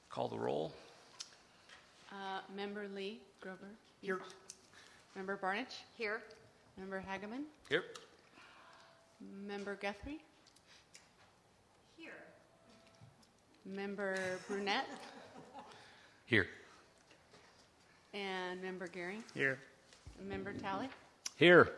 Call the roll. Member Lee Grover. Here. Member Barnich. Here. Member Hageman. Here. Member Guthrie. Here. Member Brunette. Here. And Member Gehring. Here. And Member Talley. Here.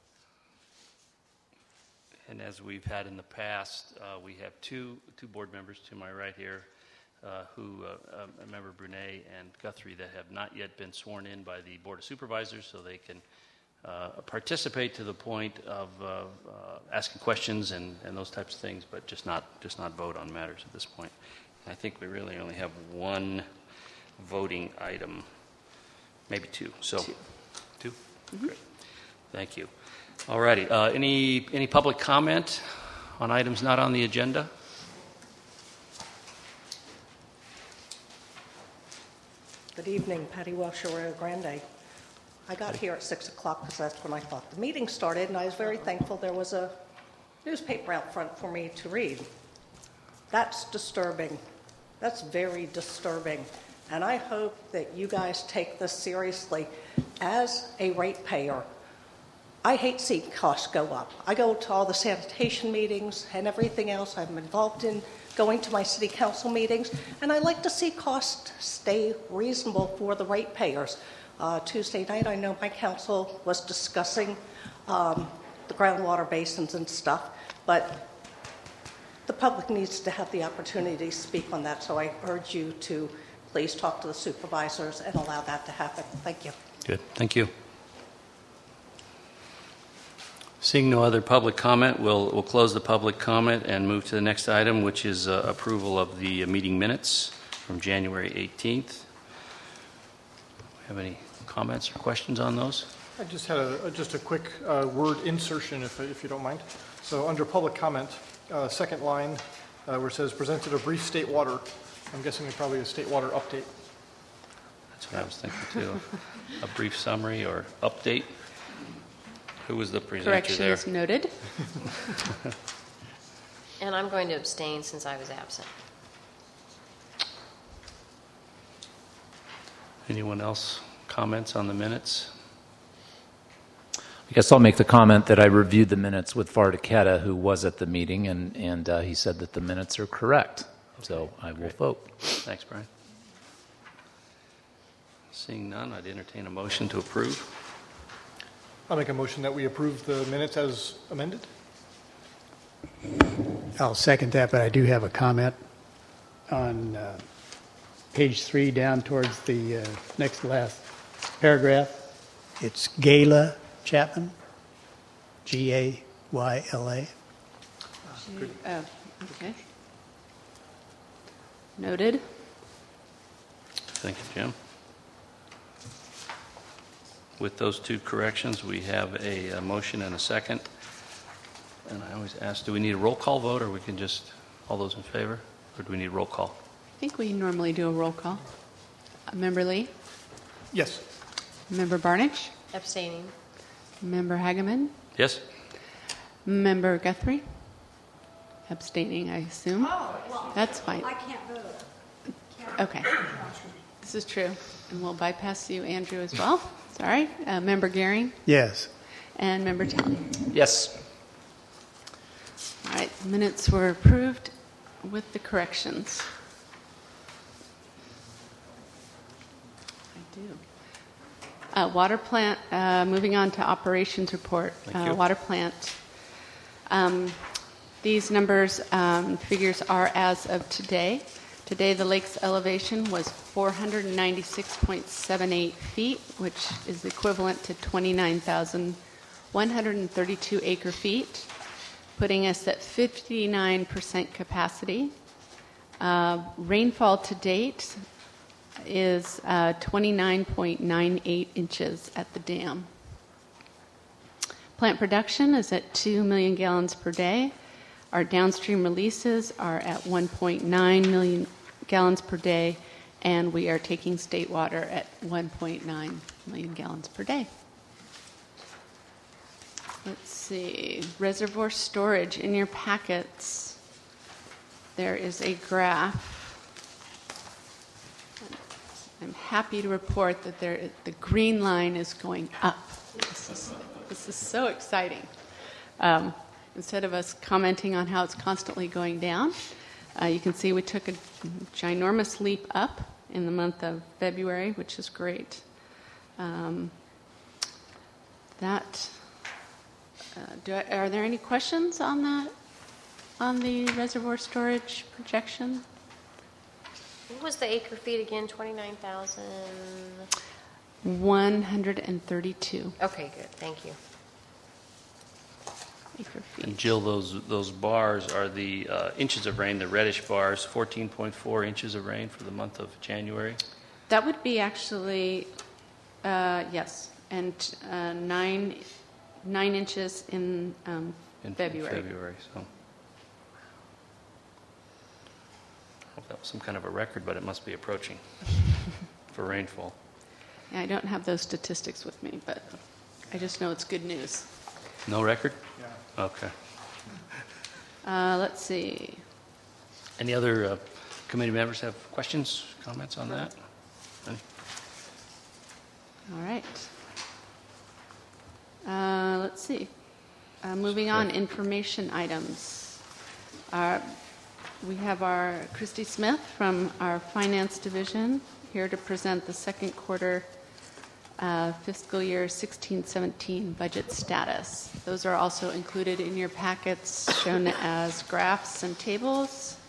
And as we've had in the past, we have two board members to my right here, Member Brunet and Guthrie, that have not yet been sworn in by the Board of Supervisors, so they can participate to the point of asking questions and those types of things, but just not vote on matters at this point. I think we really only have one voting item, maybe two. So, two? Mm-hmm. Great. Thank you. All righty. Any public comment on items not on the agenda? Good evening, Patty Welsh, Arroyo Grande. I got here at 6 o'clock because that's when I thought the meeting started, and I was very thankful there was a newspaper out front for me to read. That's disturbing. That's very disturbing. And I hope that you guys take this seriously. As a ratepayer, I hate seeing costs go up. I go to all the sanitation meetings and everything else. I'm involved in going to my city council meetings, and I like to see costs stay reasonable for the ratepayers. Tuesday night, I know my council was discussing the groundwater basins and stuff, but the public needs to have the opportunity to speak on that, so I urge you to please talk to the supervisors and allow that to happen. Thank you. Good. Thank you. Seeing no other public comment, we'll close the public comment and move to the next item, which is approval of the meeting minutes from January 18th. Have any comments or questions on those? I just had a quick word insertion, if you don't mind. So under public comment, second line where it says presented a brief state water. I'm guessing it's probably a state water update. That's what I was thinking too. A brief summary or update. Who was the presenter Correction there? is noted. And I'm going to abstain since I was absent. Anyone else comments on the minutes? I guess I'll make the comment that I reviewed the minutes with Vardaketa, who was at the meeting, and he said that the minutes are correct. So I will vote. Thanks, Brian. Seeing none, I'd entertain a motion to approve. I'll make a motion that we approve the minutes as amended. I'll second that, but I do have a comment on page 3 down towards the next to last paragraph. It's Gayla Chapman, G-A-Y-L-A. Oh, okay. Noted. Thank you, Jim. With those two corrections, we have a motion and a second. And I always ask, do we need a roll call vote, or we can just, all those in favor? Or do we need roll call? I think we normally do a roll call. Member Lee? Yes. Member Barnich? Abstaining. Member Hageman? Yes? Member Guthrie? Abstaining, I assume. Oh, well, that's fine. I can't vote. Okay. This is true. And we'll bypass you, Andrew, as well. Sorry. Member Gehring? Yes. And Member Talley? Yes. All right. The minutes were approved with the corrections. I do. Water plant, moving on to operations report. Thank you. Water plant. These numbers, figures are as of today. Today, the lake's elevation was 496.78 feet, which is equivalent to 29,132 acre feet, putting us at 59% capacity. Rainfall to date is 29.98 inches at the dam. Plant production is at 2 million gallons per day. Our downstream releases are at 1.9 million gallons per day, and we are taking state water at 1.9 million gallons per day. Let's see, reservoir storage. In your packets, there is a graph I'm happy to report that the green line is going up. This is so exciting. Instead of us commenting on how it's constantly going down, you can see we took a ginormous leap up in the month of February, which is great. Are there any questions on that, on the reservoir storage projection? What was the acre feet again? 29,000. 132 Okay, good. Thank you. acre feet. And Jill, those bars are the inches of rain, the reddish bars, 14.4 inches of rain for the month of January. That would be actually, yes, and 9 inches in February. So. I hope that was some kind of a record, but it must be approaching for rainfall. Yeah, I don't have those statistics with me, but I just know it's good news. No record? Yeah. Okay. Let's see. Any other committee members have questions, comments on that? Any? All right. Let's see. Moving on, information items. We have our Christy Smith from our Finance Division here to present the second quarter fiscal year 16-17 budget status. Those are also included in your packets, shown as graphs and tables.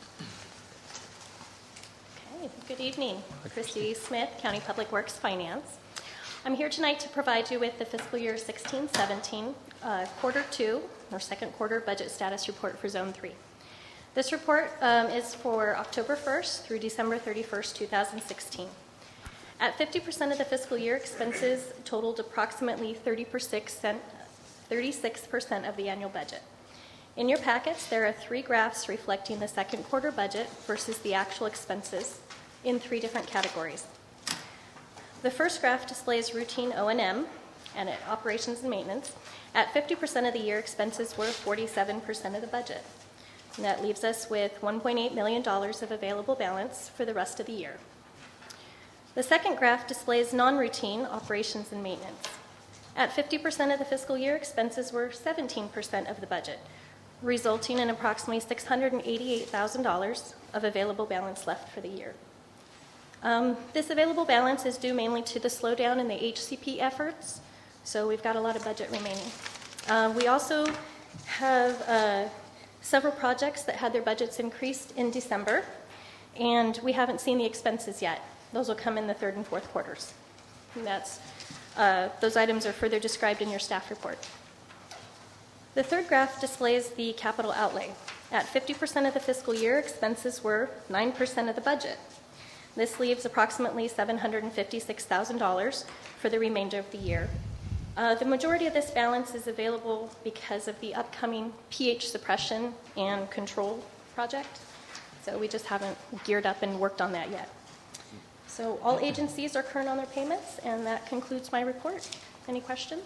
Okay, good evening. Christy Smith, County Public Works Finance. I'm here tonight to provide you with the fiscal year 16-17 quarter 2 or second quarter budget status report for Zone 3. This report is for October 1st through December 31st, 2016. At 50% of the fiscal year, expenses totaled approximately 36% of the annual budget. In your packets, there are 3 graphs reflecting the second quarter budget versus the actual expenses in 3 different categories. The first graph displays routine O&M and operations and maintenance. At 50% of the year, expenses were 47% of the budget. And that leaves us with $1.8 million of available balance for the rest of the year. The second graph displays non-routine operations and maintenance. At 50% of the fiscal year, expenses were 17% of the budget, resulting in approximately $688,000 of available balance left for the year. This available balance is due mainly to the slowdown in the HCP efforts, so we've got a lot of budget remaining. We also have several projects that had their budgets increased in December, and we haven't seen the expenses yet. Those will come in the third and fourth quarters. And those items are further described in your staff report. The third graph displays the capital outlay. At 50% of the fiscal year, expenses were 9% of the budget. This leaves approximately $756,000 for the remainder of the year. The majority of this balance is available because of the upcoming pH suppression and control project. So we just haven't geared up and worked on that yet. So all agencies are current on their payments, and that concludes my report. Any questions?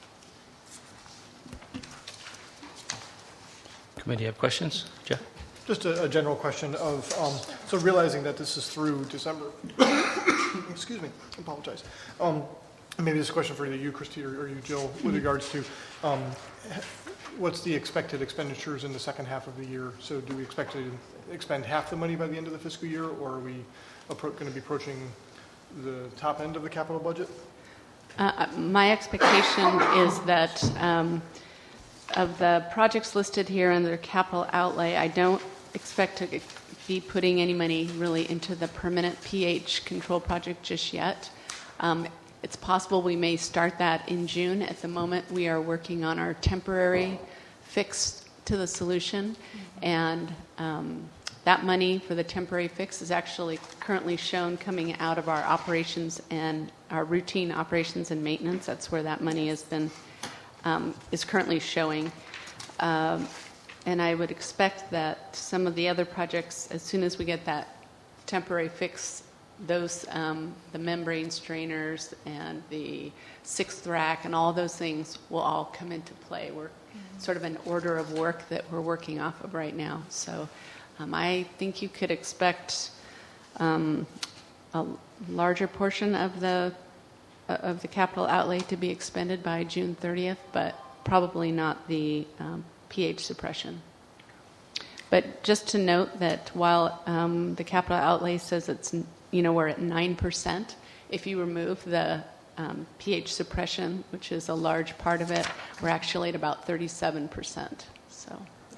Committee have questions? Jeff? Just a general question of, so realizing that this is through December, excuse me, I apologize. Maybe this is a question for either you, Christy, or you, Jill, with regards to what's the expected expenditures in the second half of the year? So do we expect to expend half the money by the end of the fiscal year, or are we going to be approaching the top end of the capital budget? My expectation is that of the projects listed here under capital outlay, I don't expect to be putting any money really into the permanent pH control project just yet. It's possible we may start that in June. At the moment, we are working on our temporary fix to the solution, and that money for the temporary fix is actually currently shown coming out of our operations and our routine operations and maintenance. That's where that money has been is currently showing. And I would expect that some of the other projects, as soon as we get that temporary fix, those the membrane strainers and the 6th rack and all those things will all come into play. We're sort of an order of work that we're working off of right now. So I think you could expect a larger portion of the capital outlay to be expended by June 30th, but probably not the pH suppression. But just to note that while the capital outlay says it's, we're at 9%, if you remove the pH suppression, which is a large part of it, we're actually at about 37%. So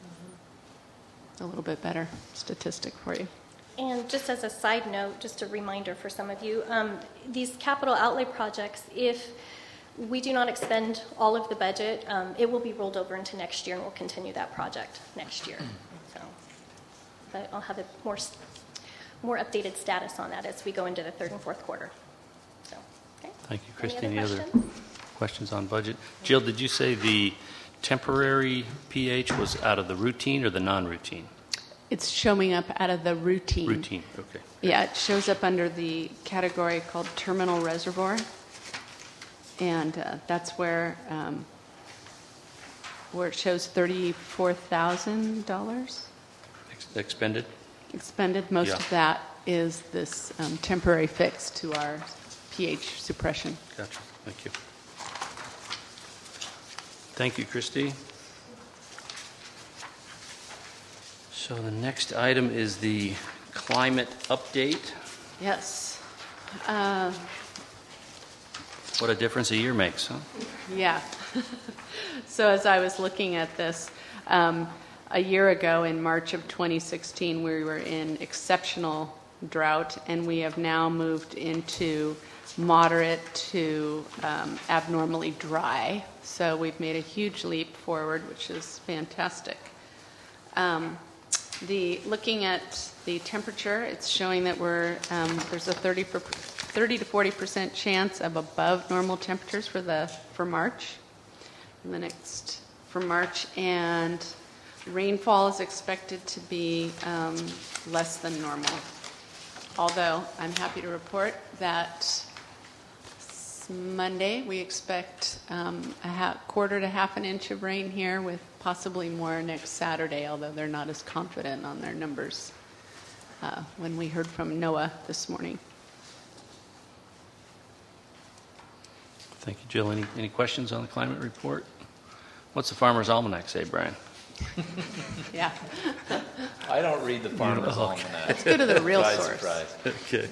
a little bit better statistic for you. And just as a side note, just a reminder for some of you, these capital outlay projects, if we do not expend all of the budget, it will be rolled over into next year, and we'll continue that project next year. So, but I'll have a more updated status on that as we go into the third and fourth quarter. So, okay. Thank you, Christy. Any other questions on budget? Jill, did you say the temporary pH was out of the routine or the non-routine? It's showing up out of the routine. Routine, okay. Yeah, it shows up under the category called terminal reservoir, and that's where it shows $34,000 Expended? expended. Most of that is this temporary fix to our pH suppression. Gotcha. Thank you. Thank you, Christy. So the next item is the climate update. Yes. What a difference a year makes, huh? Yeah. So as I was looking at this, a year ago in March of 2016, we were in exceptional drought, and we have now moved into moderate to abnormally dry. So we've made a huge leap forward, which is fantastic. Looking at the temperature, it's showing that there's a 30 to 40% chance of above normal temperatures for March. For March, and rainfall is expected to be less than normal. Although I'm happy to report that Monday we expect a quarter to half an inch of rain here, with possibly more next Saturday, although they're not as confident on their numbers when we heard from NOAA this morning. Thank you, Jill. Any questions on the climate report? What's the Farmer's Almanac say, Brian? Yeah. I don't read the Farmer's Almanac. Let's go to the real source. Surprise. Okay.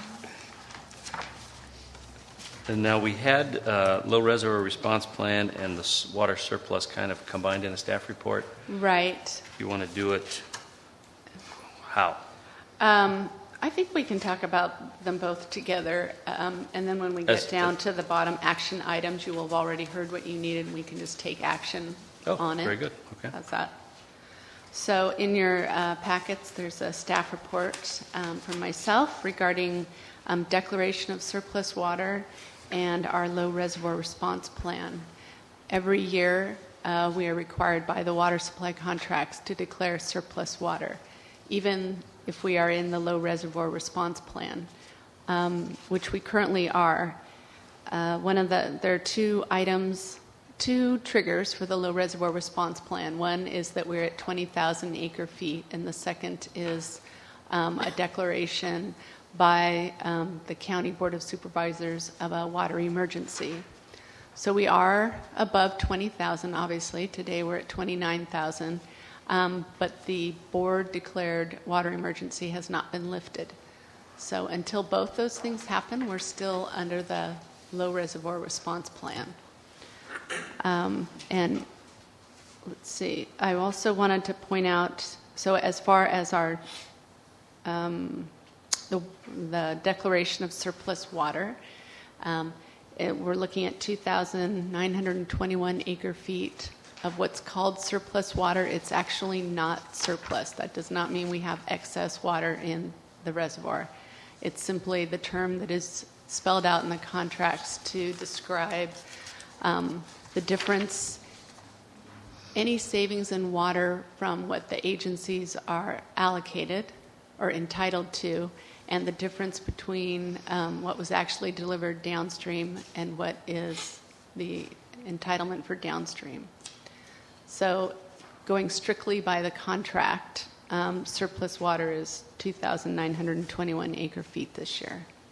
And now we had low reservoir response plan and the water surplus kind of combined in a staff report. Right. If you want to do it, how? I think we can talk about them both together, and then when we get down to the bottom action items, you will have already heard what you needed, and we can just take action on it. Very good. Okay. How's that? So in your packets, there's a staff report from myself regarding declaration of surplus water and our low reservoir response plan. Every year, we are required by the water supply contracts to declare surplus water, even if we are in the low reservoir response plan, which we currently are. There are two triggers for the low reservoir response plan. One is that we're at 20,000 acre feet, and the second is a declaration by the County Board of Supervisors of a water emergency. So we are above 20,000, obviously. Today we're at 29,000, but the board declared water emergency has not been lifted. So until both those things happen, we're still under the low reservoir response plan. And let's see, I also wanted to point out, so as far as our the declaration of surplus water, we're looking at 2,921 acre feet of what's called surplus water. It's actually not surplus. That does not mean we have excess water in the reservoir. It's simply the term that is spelled out in the contracts to describe the difference, any savings in water from what the agencies are allocated or entitled to, and the difference between what was actually delivered downstream and what is the entitlement for downstream. So going strictly by the contract, surplus water is 2,921 acre feet this year.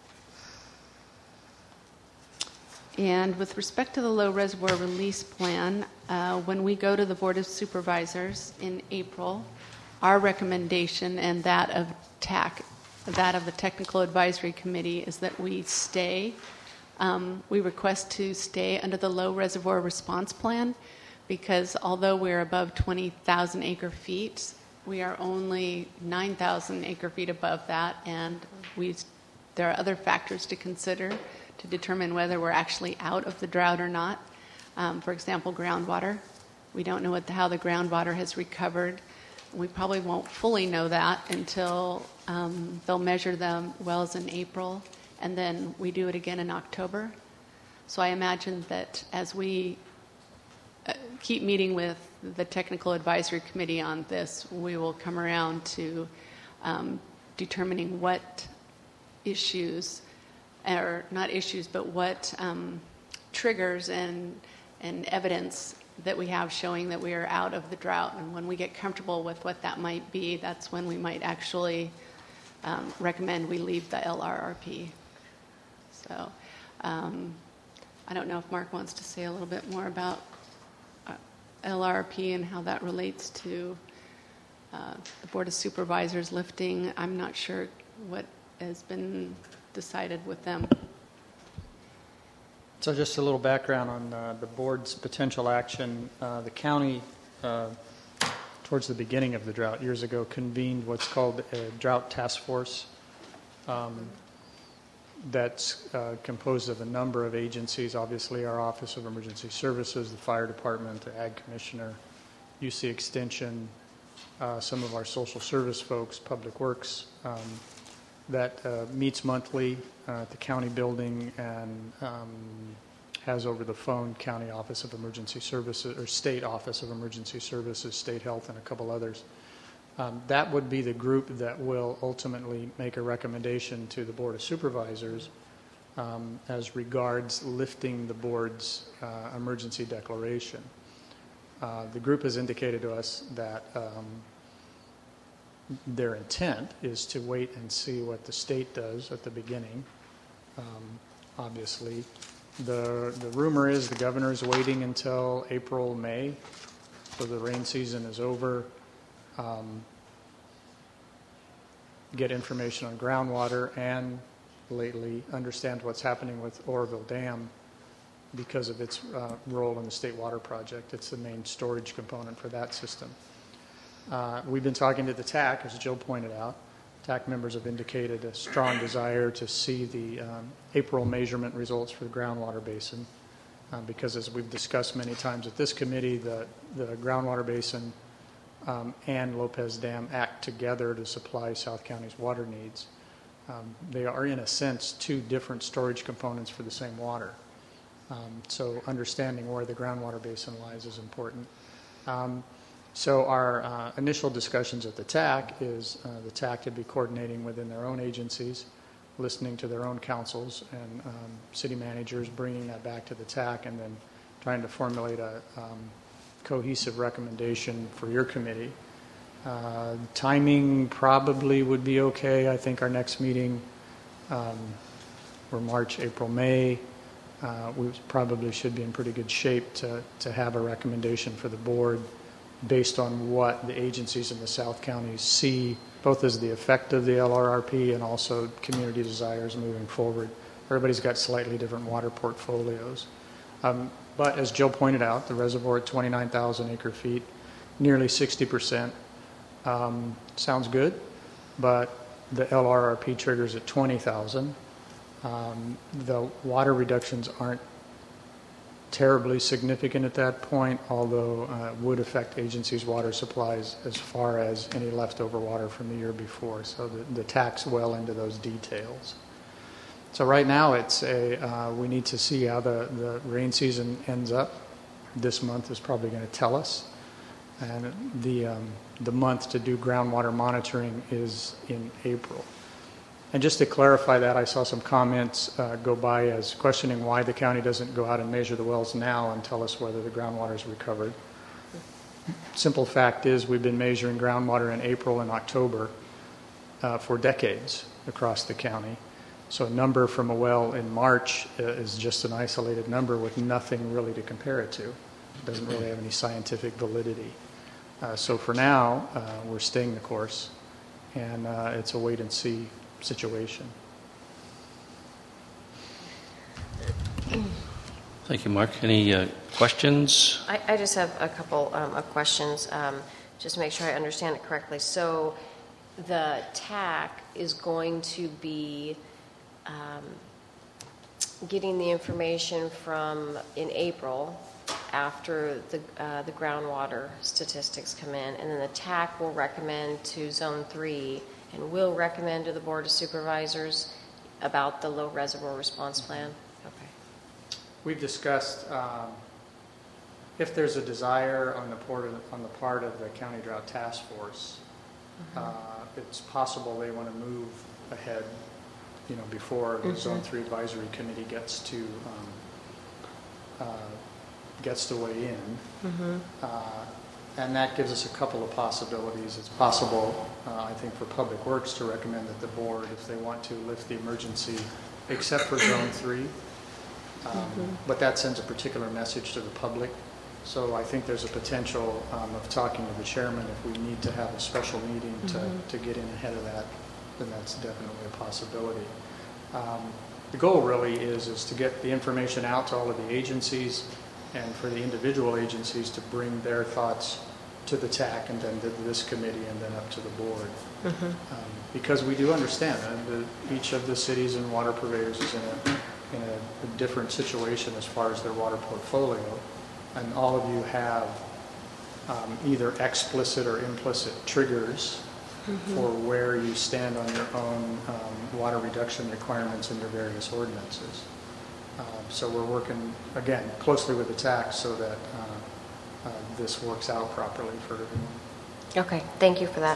And with respect to the low reservoir release plan, when we go to the Board of Supervisors in April, our recommendation and that of TAC, that of the Technical Advisory Committee, is that we stay. We request to stay under the low reservoir response plan because although we're above 20,000 acre feet, we are only 9,000 acre feet above that, and there are other factors to consider to determine whether we're actually out of the drought or not. For example, groundwater. We don't know how the groundwater has recovered. We probably won't fully know that until they'll measure the wells in April, and then we do it again in October. So I imagine that as we keep meeting with the Technical Advisory Committee on this, we will come around to determining what issues, or not issues, but what triggers and evidence that we have showing that we are out of the drought. And when we get comfortable with what that might be, that's when we might actually recommend we leave the LRRP. So I don't know if Mark wants to say a little bit more about LRRP and how that relates to the Board of Supervisors lifting. I'm not sure what has been decided with them. So just a little background on the board's potential action. The county, towards the beginning of the drought years ago, convened what's called a drought task force that's composed of a number of agencies, obviously our Office of Emergency Services, the Fire Department, the Ag Commissioner, UC Extension, some of our social service folks, Public Works, that meets monthly at the county building and has over the phone County Office of Emergency Services or State Office of Emergency Services, State Health, and a couple others. That would be the group that will ultimately make a recommendation to the Board of Supervisors as regards lifting the board's emergency declaration. The group has indicated to us that their intent is to wait and see what the state does at the beginning. Obviously, the rumor is the governor is waiting until April, May, so the rain season is over. Get information on groundwater and lately understand what's happening with Oroville Dam because of its role in the State Water Project. It's the main storage component for that system. We've been talking to the TAC, as Jill pointed out. TAC members have indicated a strong desire to see the April measurement results for the groundwater basin because, as we've discussed many times at this committee, the groundwater basin and Lopez Dam act together to supply South County's water needs. They are, in a sense, two different storage components for the same water. So understanding where the groundwater basin lies is important. So our initial discussions at the TAC is the TAC to be coordinating within their own agencies, listening to their own councils and city managers, bringing that back to the TAC, and then trying to formulate a cohesive recommendation for your committee. Timing probably would be okay. I think our next meeting, we're March, April, May. We probably should be in pretty good shape to have a recommendation for the board based on what the agencies in the South County see, both as the effect of the LRRP and also community desires moving forward. Everybody's got slightly different water portfolios. But as Jill pointed out, the reservoir at 29,000 acre feet, nearly 60%, sounds good, but the LRRP triggers at 20,000. The water reductions aren't terribly significant at that point, although it would affect agencies' water supplies as far as any leftover water from the year before. So the TAC's well into those details. So right now it's we need to see how the rain season ends up. This month is probably going to tell us. And the month to do groundwater monitoring is in April. And just to clarify that, I saw some comments go by as questioning why the county doesn't go out and measure the wells now and tell us whether the groundwater is recovered. Simple fact is we've been measuring groundwater in April and October for decades across the county. So a number from a well in March is just an isolated number with nothing really to compare it to. It doesn't really have any scientific validity. So for now, we're staying the course, and it's a wait-and-see situation. Thank you, Mark. Any questions? I just have a couple of questions, just to make sure I understand it correctly. So the TAC is going to be getting the information from in April after the groundwater statistics come in, and then the TAC will recommend to Zone 3 and will recommend to the Board of Supervisors about the low reservoir response plan? Okay. We've discussed if there's a desire on the part of the County Drought Task Force, it's possible they want to move ahead, before the Zone 3 Advisory Committee gets to weigh in. And that gives us a couple of possibilities. It's possible, I think, for Public Works to recommend that the board, if they want to, lift the emergency except for Zone 3. But that sends a particular message to the public. So I think there's a potential of talking to the chairman if we need to have a special meeting to get in ahead of that, then that's definitely a possibility. The goal really is to get the information out to all of the agencies and for the individual agencies to bring their thoughts to the TAC and then to this committee and then up to the board. Because we do understand that each of the cities and water purveyors is in a different situation as far as their water portfolio, and all of you have either explicit or implicit triggers for where you stand on your own water reduction requirements in your various ordinances. So we're working, again, closely with the TAC so that this works out properly for everyone. Okay, thank you for that.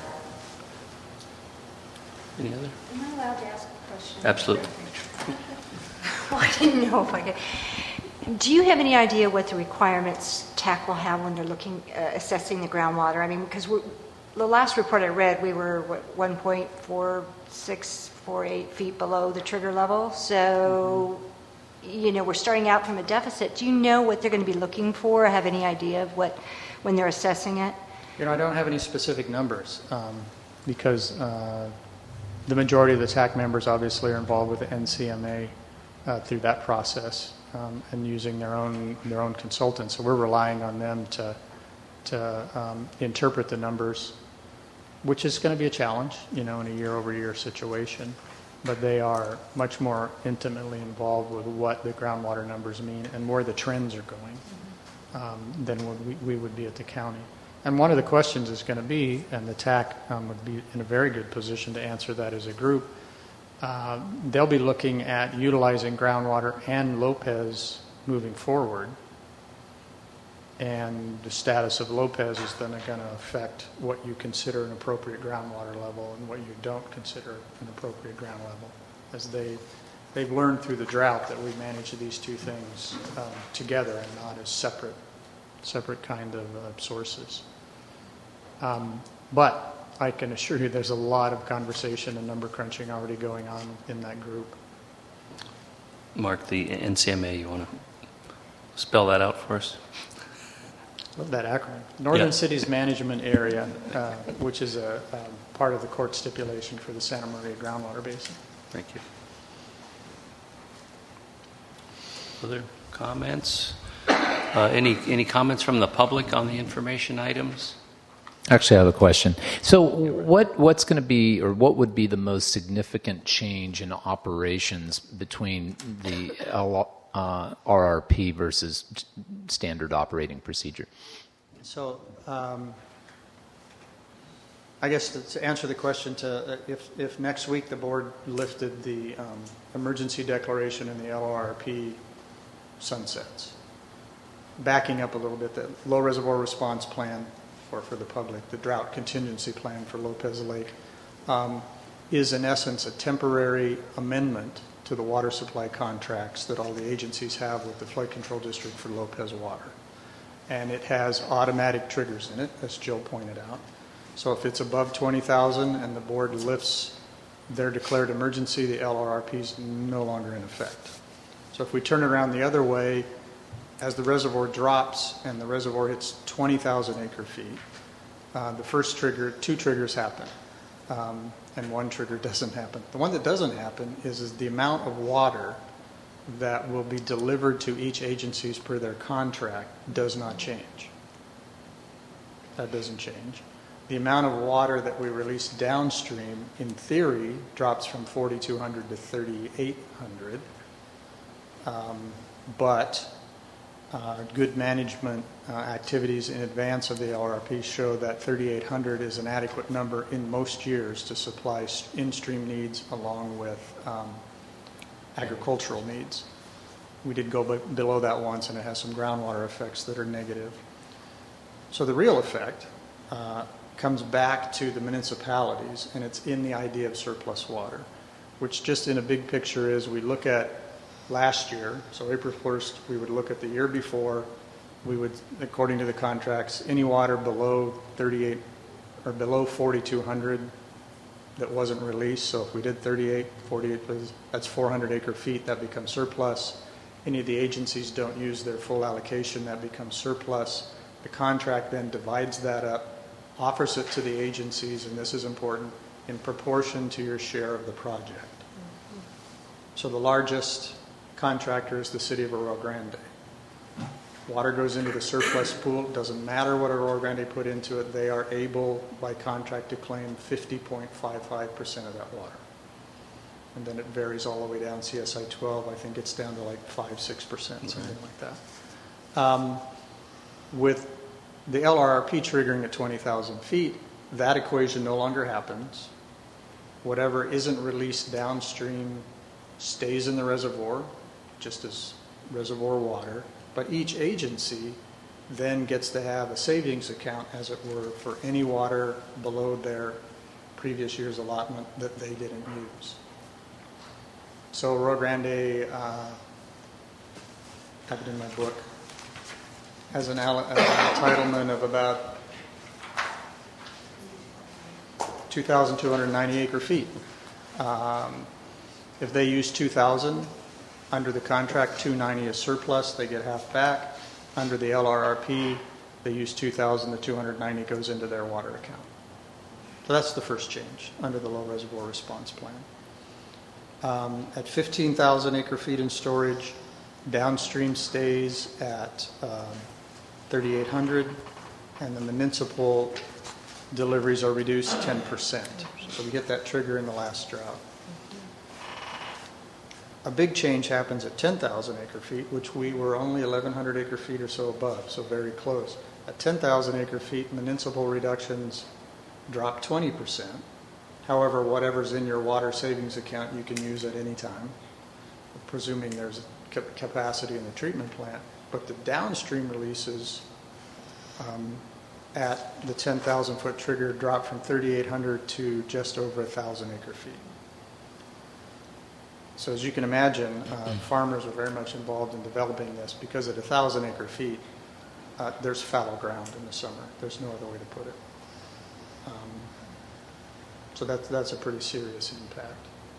Any other? Am I allowed to ask a question? Absolutely. Well, I didn't know if I could. Do you have any idea what the requirements TAC will have when they're looking, assessing the groundwater? I mean, because the last report I read, we were 1.4648 feet below the trigger level. So, we're starting out from a deficit. Do you know what they're going to be looking for? Or have any idea of what when they're assessing it? I don't have any specific numbers because the majority of the TAC members obviously are involved with the NCMA through that process and using their own consultants. So we're relying on them to interpret the numbers, which is going to be a challenge, in a year-over-year situation. But they are much more intimately involved with what the groundwater numbers mean and where the trends are going than we would be at the county. And one of the questions is going to be, and the TAC would be in a very good position to answer that as a group, they'll be looking at utilizing groundwater and Lopez moving forward. And the status of Lopez is then going to affect what you consider an appropriate groundwater level and what you don't consider an appropriate ground level. As they've learned through the drought that we manage these two things together and not as separate kind of sources. But I can assure you there's a lot of conversation and number crunching already going on in that group. Mark, the NCMA, you want to spell that out for us? Love that acronym. Northern Cities Management Area, which is a part of the court stipulation for the Santa Maria groundwater basin. Thank you. Other comments? Any comments from the public on the information items? Actually, I have a question. So what's going to be, or what would be the most significant change in operations between the RRP versus standard operating procedure? So I guess to answer the question, if next week the board lifted the emergency declaration and the LRP sunsets, backing up a little bit, the low reservoir response plan for the public, the drought contingency plan for Lopez Lake, is in essence a temporary amendment to the water supply contracts that all the agencies have with the flood control district for Lopez water. And it has automatic triggers in it, as Jill pointed out. So if it's above 20,000 and the board lifts they're declared emergency, the LRRP is no longer in effect. So if we turn it around the other way, as the reservoir drops and the reservoir hits 20,000 acre feet, the first trigger, 2 triggers happen, and 1 trigger doesn't happen. The one that doesn't happen is the amount of water that will be delivered to each agencies per their contract does not change. That doesn't change. The amount of water that we release downstream, in theory, drops from 4,200 to 3,800. But good management activities in advance of the LRP show that 3,800 is an adequate number in most years to supply in-stream needs along with agricultural needs. We did go below that once, and it has some groundwater effects that are negative. So the real effect comes back to the municipalities, and it's in the idea of surplus water, which just in a big picture is we look at last year, so April 1st, we would look at the year before. We would, according to the contracts, any water below 38 or below 4,200 that wasn't released. So if we did 38, 48, that's 400 acre feet, that becomes surplus. Any of the agencies don't use their full allocation, that becomes surplus. The contract then divides that up, offers it to the agencies, and this is important, in proportion to your share of the project. So the largest contractor is the city of Arroyo Grande. Water goes into the surplus pool. It doesn't matter what Arroyo Grande put into it. They are able, by contract, to claim 50.55% of that water. And then it varies all the way down. CSI 12, I think it's down to like 5-6%, something like that. With the LRRP triggering at 20,000 feet, that equation no longer happens. Whatever isn't released downstream stays in the reservoir, just as reservoir water, but each agency then gets to have a savings account, as it were, for any water below their previous year's allotment that they didn't use. So Rio Grande, I have it in my book, has an entitlement of about 2,290 acre feet. If they use 2,000 under the contract, 290 is surplus, they get half back. Under the LRRP, they use 2,000, the 290 goes into their water account. So that's the first change under the low reservoir response plan. At 15,000 acre feet in storage, downstream stays at 3,800, and the municipal deliveries are reduced 10%. So we get that trigger in the last drought. A big change happens at 10,000 acre feet, which we were only 1,100 acre feet or so above, so very close. At 10,000 acre feet, municipal reductions drop 20%. However, whatever's in your water savings account, you can use at any time, presuming there's capacity in the treatment plant. But the downstream releases at the 10,000 foot trigger drop from 3,800 to just over 1,000 acre feet. So as you can imagine, farmers are very much involved in developing this, because at 1,000 acre feet, there's fallow ground in the summer. There's no other way to put it. So that's a pretty serious impact.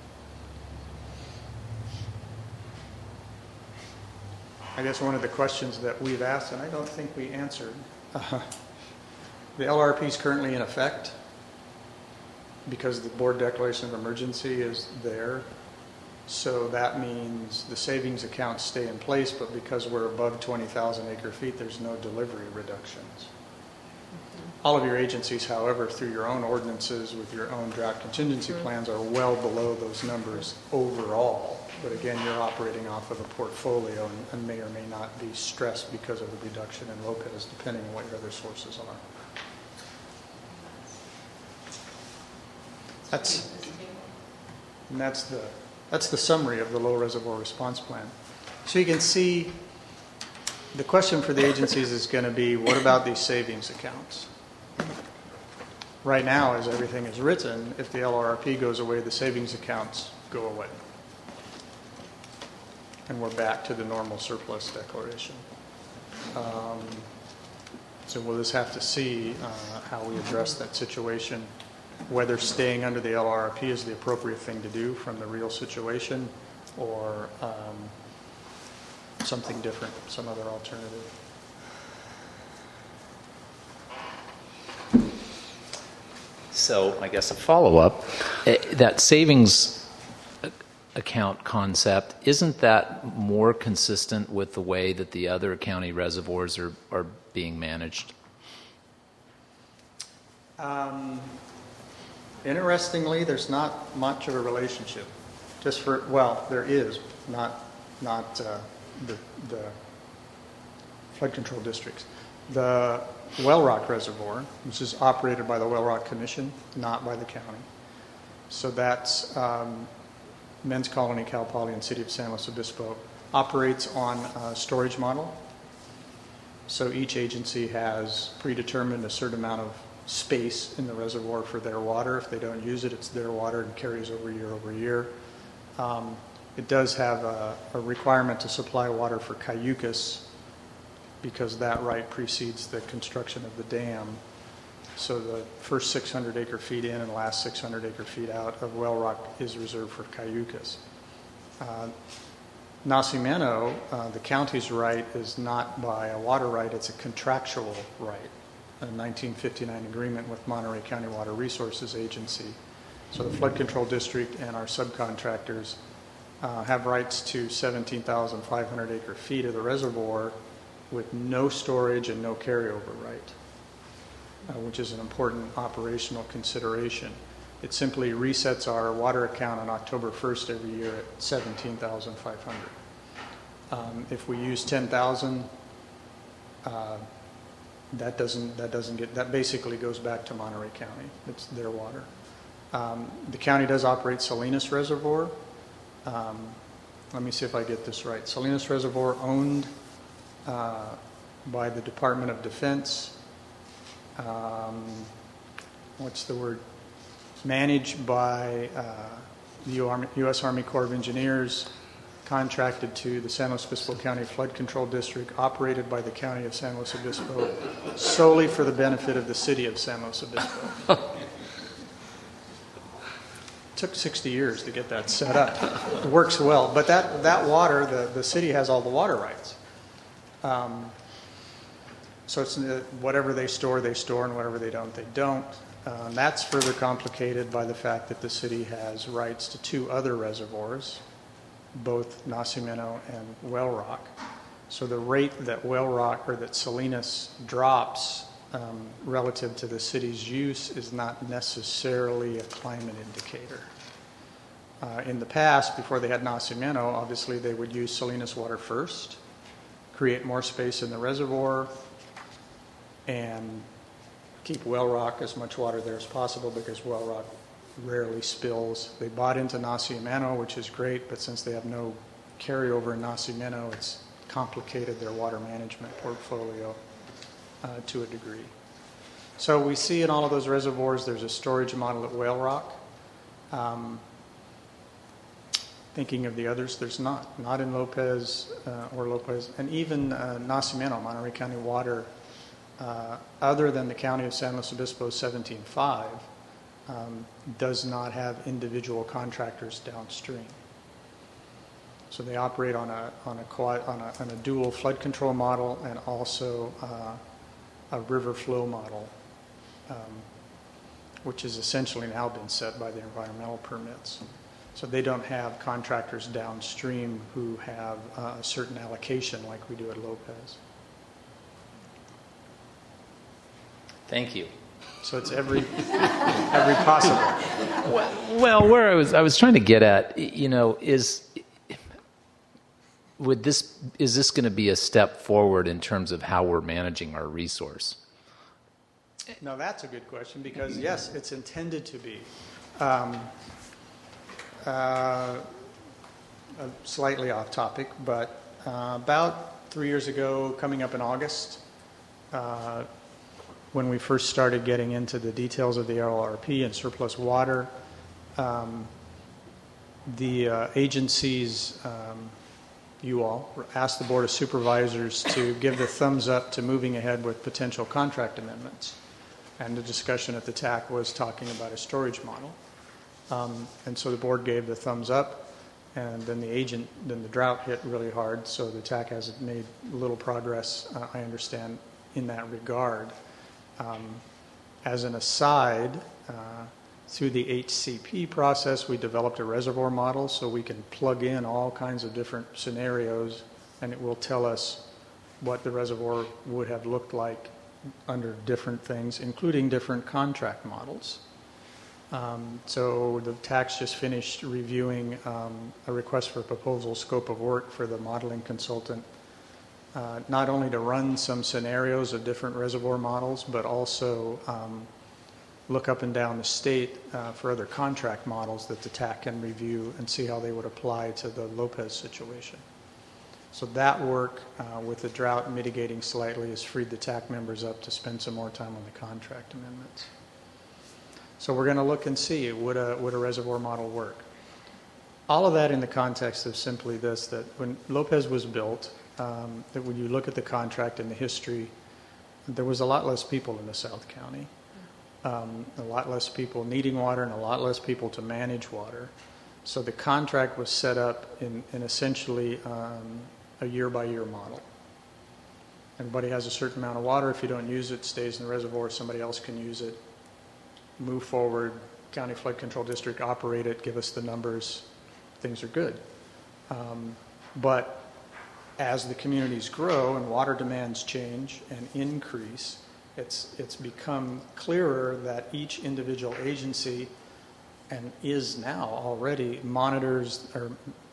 I guess one of the questions that we've asked, and I don't think we answered, the LRP is currently in effect because the board declaration of emergency is there. So that means the savings accounts stay in place, but because we're above 20,000 acre feet, there's no delivery reductions. All of your agencies, however, through your own ordinances with your own drought contingency plans, are well below those numbers overall. But again, you're operating off of a portfolio and may or may not be stressed because of the reduction in LOPEZ, depending on what your other sources are. That's the summary of the low reservoir response plan. So you can see the question for the agencies is going to be, what about these savings accounts? Right now, as everything is written, if the LRRP goes away, the savings accounts go away. And we're back to the normal surplus declaration. So we'll just have to see how we address that situation whether staying under the LRP is the appropriate thing to do from the real situation, or something different, some other alternative. So I guess a follow-up, that savings account concept, isn't that more consistent with the way that the other county reservoirs are being managed? Interestingly, there's not much of a relationship. Just for, well, there is, not the flood control districts. The Well Rock Reservoir, which is operated by the Well Rock Commission, not by the county. So that's Men's Colony, Cal Poly, and City of San Luis Obispo, operates on a storage model. So each agency has predetermined a certain amount of space in the reservoir for their water. If they don't use it, it's their water and carries over year. It does have a requirement to supply water for Cayucas, because that right precedes the construction of the dam. So the first 600 acre feet in and the last 600 acre feet out of Well Rock is reserved for Cayucas. Nacimiento, the county's right is not by a water right, it's a contractual right, a 1959 agreement with Monterey County Water Resources Agency. So the flood control district and our subcontractors have rights to 17,500 acre feet of the reservoir with no storage and no carryover right, which is an important operational consideration. It simply resets our water account on October 1st every year at 17,500. If we use 10,000, that basically goes back to Monterey County. It's their water. The county does operate Salinas Reservoir. Let me see if I get this right. Salinas Reservoir owned by the Department of Defense. What's the word? Managed by the U.S. Army Corps of Engineers, contracted to the San Luis Obispo County Flood Control District, operated by the County of San Luis Obispo, solely for the benefit of the city of San Luis Obispo. Took 60 years to get that set up. It works well, but that water, the city has all the water rights. So it's whatever they store, and whatever they don't. That's further complicated by the fact that the city has rights to two other reservoirs, both Nacimiento and Well Rock. So the rate that Well Rock or that Salinas drops relative to the city's use is not necessarily a climate indicator. In the past, before they had Nacimiento, obviously they would use Salinas water first, create more space in the reservoir, and keep Well Rock as much water there as possible, because Well Rock rarely spills. They bought into Nacimiento, which is great, but since they have no carryover in Nacimiento, it's complicated their water management portfolio to a degree. So we see in all of those reservoirs there's a storage model at Well Rock. Thinking of the others, there's not in Lopez, and even Nacimiento, Monterey County Water, other than the County of San Luis Obispo 17.5, does not have individual contractors downstream. So they operate on a dual flood control model and also a river flow model, which has essentially now been set by the environmental permits. So they don't have contractors downstream who have a certain allocation like we do at Lopez. Thank you. So it's every possible. Well, where I was trying to get at, is this going to be a step forward in terms of how we're managing our resource? No, that's a good question, because yes, it's intended to be. Slightly off topic, but about 3 years ago, coming up in August, when we first started getting into the details of the LRP and surplus water, the agencies, you all, asked the Board of Supervisors to give the thumbs up to moving ahead with potential contract amendments. And the discussion at the TAC was talking about a storage model. And so the board gave the thumbs up, and then the drought hit really hard, so the TAC has made little progress, I understand, in that regard. As an aside, through the HCP process, we developed a reservoir model so we can plug in all kinds of different scenarios, and it will tell us what the reservoir would have looked like under different things, including different contract models. So the TAC's just finished reviewing a request for proposal scope of work for the modeling consultant, not only to run some scenarios of different reservoir models, but also look up and down the state for other contract models that the TAC can review and see how they would apply to the Lopez situation. So that work with the drought mitigating slightly has freed the TAC members up to spend some more time on the contract amendments. So we're going to look and see, would a reservoir model work? All of that in the context of simply this, that when Lopez was built, that when you look at the contract and the history, there was a lot less people in the South County, a lot less people needing water and a lot less people to manage water. So the contract was set up in essentially a year-by-year model. Everybody has a certain amount of water. If you don't use it, it stays in the reservoir. Somebody else can use it. Move forward. County Flood Control District, operate it, give us the numbers. Things are good. But as the communities grow and water demands change and increase, it's become clearer that each individual agency, and is now already, monitors or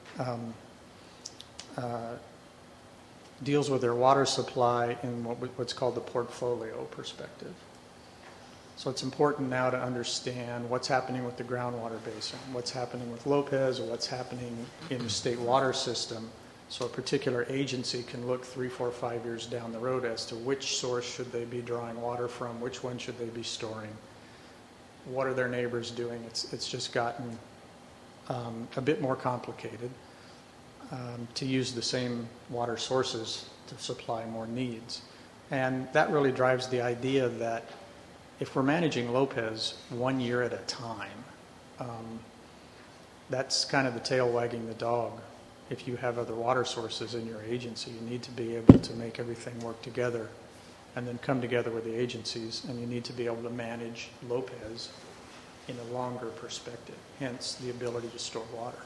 deals with their water supply in what's called the portfolio perspective. So it's important now to understand what's happening with the groundwater basin, what's happening with Lopez, or what's happening in the state water system, so a particular agency can look 3, 4, 5 years down the road as to which source should they be drawing water from, which one should they be storing, what are their neighbors doing. It's just gotten a bit more complicated to use the same water sources to supply more needs. And that really drives the idea that if we're managing Lopez 1 year at a time, that's kind of the tail wagging the dog. If you have other water sources in your agency, you need to be able to make everything work together and then come together with the agencies, and you need to be able to manage Lopez in a longer perspective, hence the ability to store water.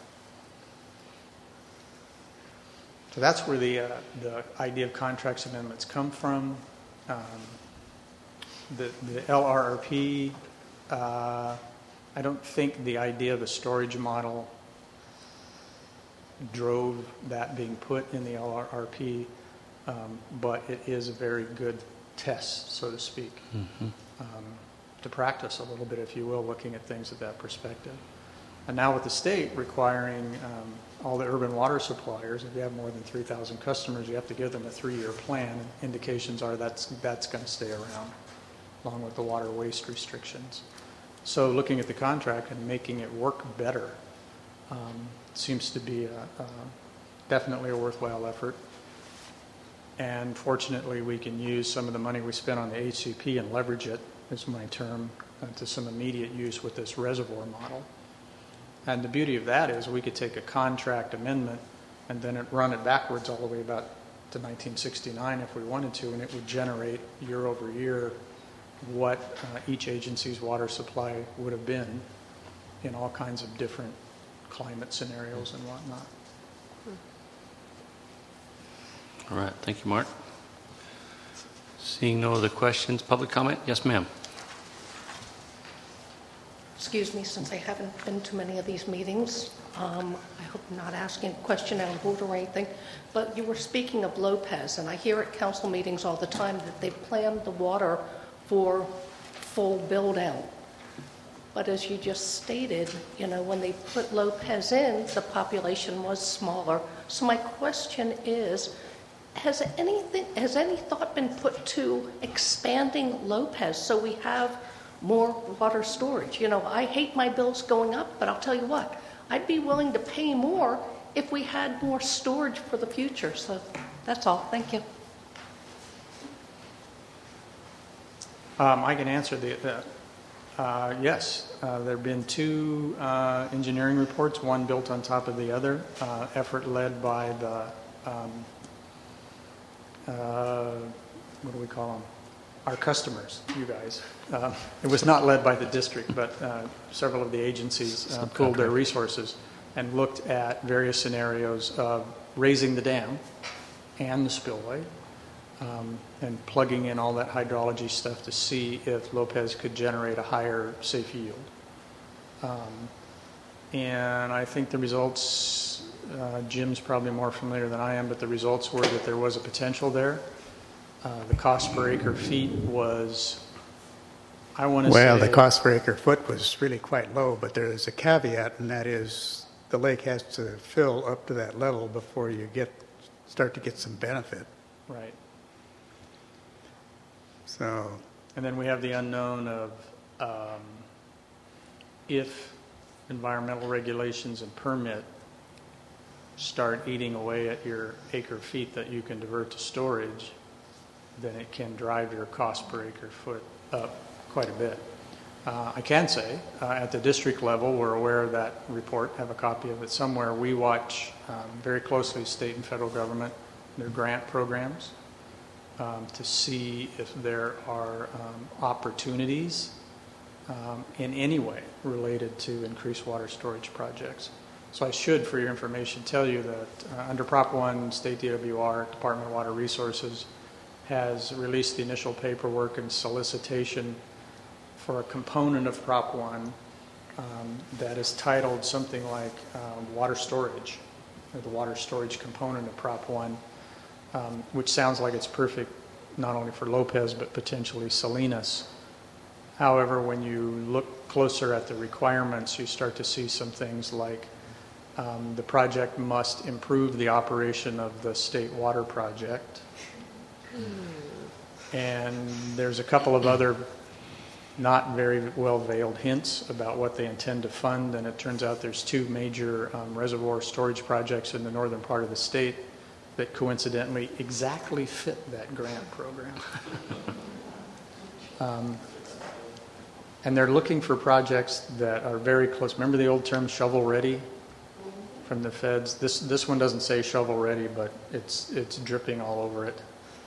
So that's where the idea of contracts amendments come from. The LRRP, I don't think the idea of a storage model drove that being put in the LRRP, but it is a very good test, so to speak, to practice a little bit, if you will, looking at things at that perspective. And now with the state requiring all the urban water suppliers, if you have more than 3,000 customers, you have to give them a 3-year plan. Indications are that's going to stay around, along with the water waste restrictions. So looking at the contract and making it work better seems to be definitely a worthwhile effort. And fortunately, we can use some of the money we spent on the HCP and leverage it, is my term, to some immediate use with this reservoir model. And the beauty of that is we could take a contract amendment and then run it backwards all the way about to 1969 if we wanted to, and it would generate year over year what each agency's water supply would have been in all kinds of different climate scenarios and whatnot. All right, thank you, Mark. Seeing no other questions, public comment? Yes, ma'am. Excuse me, since I haven't been to many of these meetings, I hope I'm not asking a question out of order or anything, but you were speaking of Lopez, and I hear at council meetings all the time that they planned the water for full build-out. But as you just stated, you know, when they put Lopez in, the population was smaller. So my question is, has any thought been put to expanding Lopez so we have more water storage? You know, I hate my bills going up, but I'll tell you what, I'd be willing to pay more if we had more storage for the future. So that's all. Thank you. I can answer yes. There have been two engineering reports, one built on top of the other, effort led by the, what do we call them? Our customers, you guys. It was not led by the district, but several of the agencies pooled their resources and looked at various scenarios of raising the dam and the spillway, and plugging in all that hydrology stuff to see if Lopez could generate a higher safe yield. And I think the results, Jim's probably more familiar than I am, but the results were that there was a potential there. The cost per acre feet was, I want to say... Well, the cost per acre foot was really quite low, but there is a caveat, and that is the lake has to fill up to that level before you start to get some benefit. Right. So... And then we have the unknown of if environmental regulations and permit start eating away at your acre feet that you can divert to storage, then it can drive your cost per acre foot up quite a bit. I can say, at the district level, we're aware of that report, have a copy of it somewhere. We watch very closely state and federal government, their grant programs, to see if there are opportunities in any way related to increased water storage projects. So I should, for your information, tell you that under Prop 1, State DWR, Department of Water Resources, has released the initial paperwork and solicitation for a component of Prop 1 that is titled something like water storage, or the water storage component of Prop 1, which sounds like it's perfect not only for Lopez but potentially Salinas. However, when you look closer at the requirements, you start to see some things like the project must improve the operation of the state water project. And there's a couple of other not very well veiled hints about what they intend to fund, and it turns out there's two major reservoir storage projects in the northern part of the state that coincidentally exactly fit that grant program. And they're looking for projects that are very close. Remember the old term shovel ready from the feds? This one doesn't say shovel ready, but it's dripping all over it.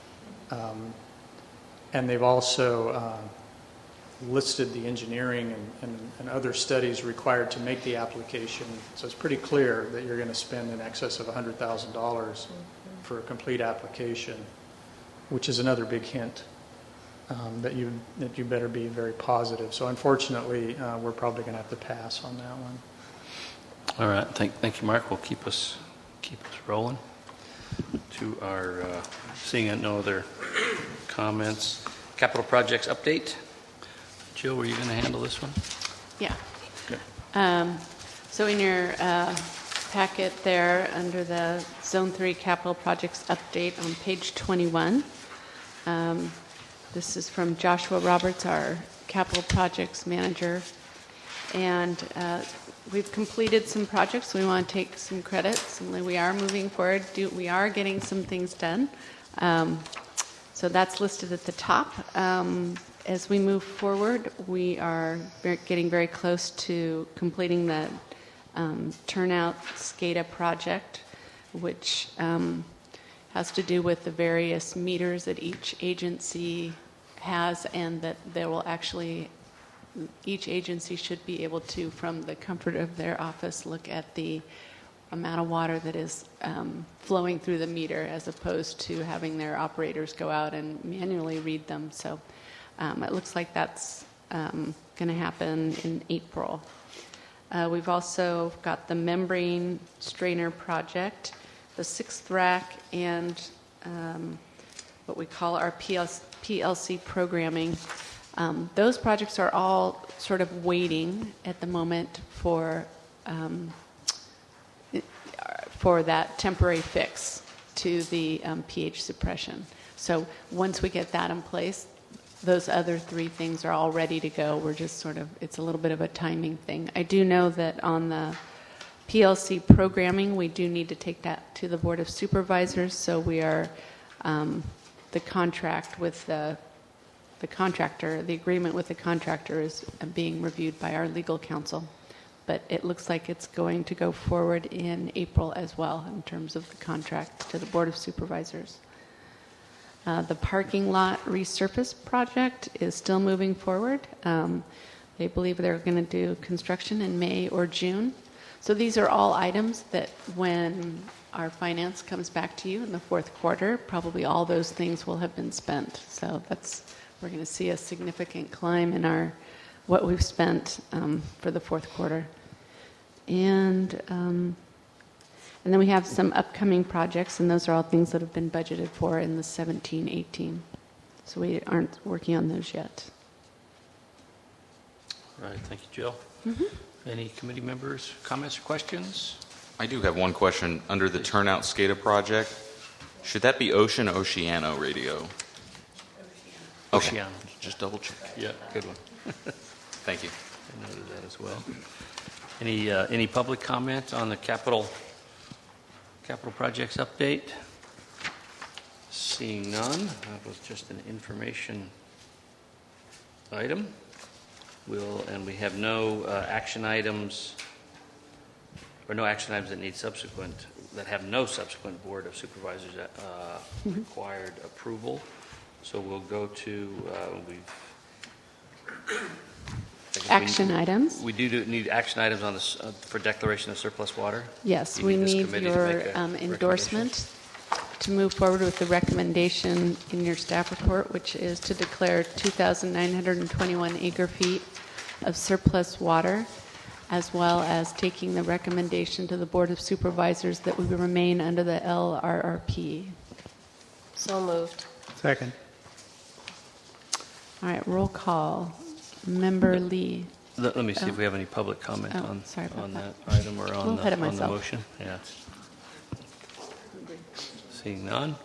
And they've also listed the engineering and other studies required to make the application. So it's pretty clear that you're going to spend in excess of $100,000 for a complete application, which is another big hint that you better be very positive. So unfortunately, we're probably going to have to pass on that one. All right. Thank you, Mark. We'll keep us rolling to our seeing no other comments. Capital projects update. Jill, were you going to handle this one? Yeah. Okay. So in your packet there, under the Zone 3 capital projects update on page 21, this is from Joshua Roberts, our capital projects manager. And we've completed some projects. We want to take some credit. We are moving forward. We are getting some things done. So that's listed at the top. As we move forward, we are getting very close to completing the Turnout SCADA project, which has to do with the various meters that each agency has, and that there will actually, each agency should be able to, from the comfort of their office, look at the amount of water that is flowing through the meter, as opposed to having their operators go out and manually read them. So it looks like that's going to happen in April. We've also got the membrane strainer project, the 6th rack, and what we call our PLC programming. Those projects are all sort of waiting at the moment for that temporary fix to the pH suppression. So once we get that in place, those other 3 things are all ready to go. We're just sort of, it's a little bit of a timing thing. I do know that on the PLC programming, we do need to take that to the Board of Supervisors. So we are, the contract with the the contractor, the agreement with the contractor is being reviewed by our legal counsel. But it looks like it's going to go forward in April as well in terms of the contract to the Board of Supervisors. The parking lot resurface project is still moving forward. They believe they're going to do construction in May or June. So these are all items that when our finance comes back to you in the fourth quarter, probably all those things will have been spent. So we're going to see a significant climb in what we've spent for the fourth quarter. And then we have some upcoming projects, and those are all things that have been budgeted for in the 17-18. So we aren't working on those yet. All right, thank you, Jill. Any committee members, comments or questions? I do have one question. Under the Turnout SCADA project, should that be Ocean or Oceano radio? Okay. Oceano. Just double check. Yeah, good one. Thank you. I noted that as well. Any public comment on the capital projects update? Seeing none, that was just an information item. We have no action items, or no action items that have no subsequent Board of Supervisors required approval. So we'll go to Action items. We do need action items on this for declaration of surplus water. Yes, You we this need committee to your make a endorsement to move forward with the recommendation in your staff report, which is to declare 2,921 acre-feet of surplus water, as well as taking the recommendation to the Board of Supervisors that we remain under the LRRP. So moved. Second. All right, roll call. Member Lee. Let me see if we have any public comment on that item or on the motion. Yeah. Seeing none.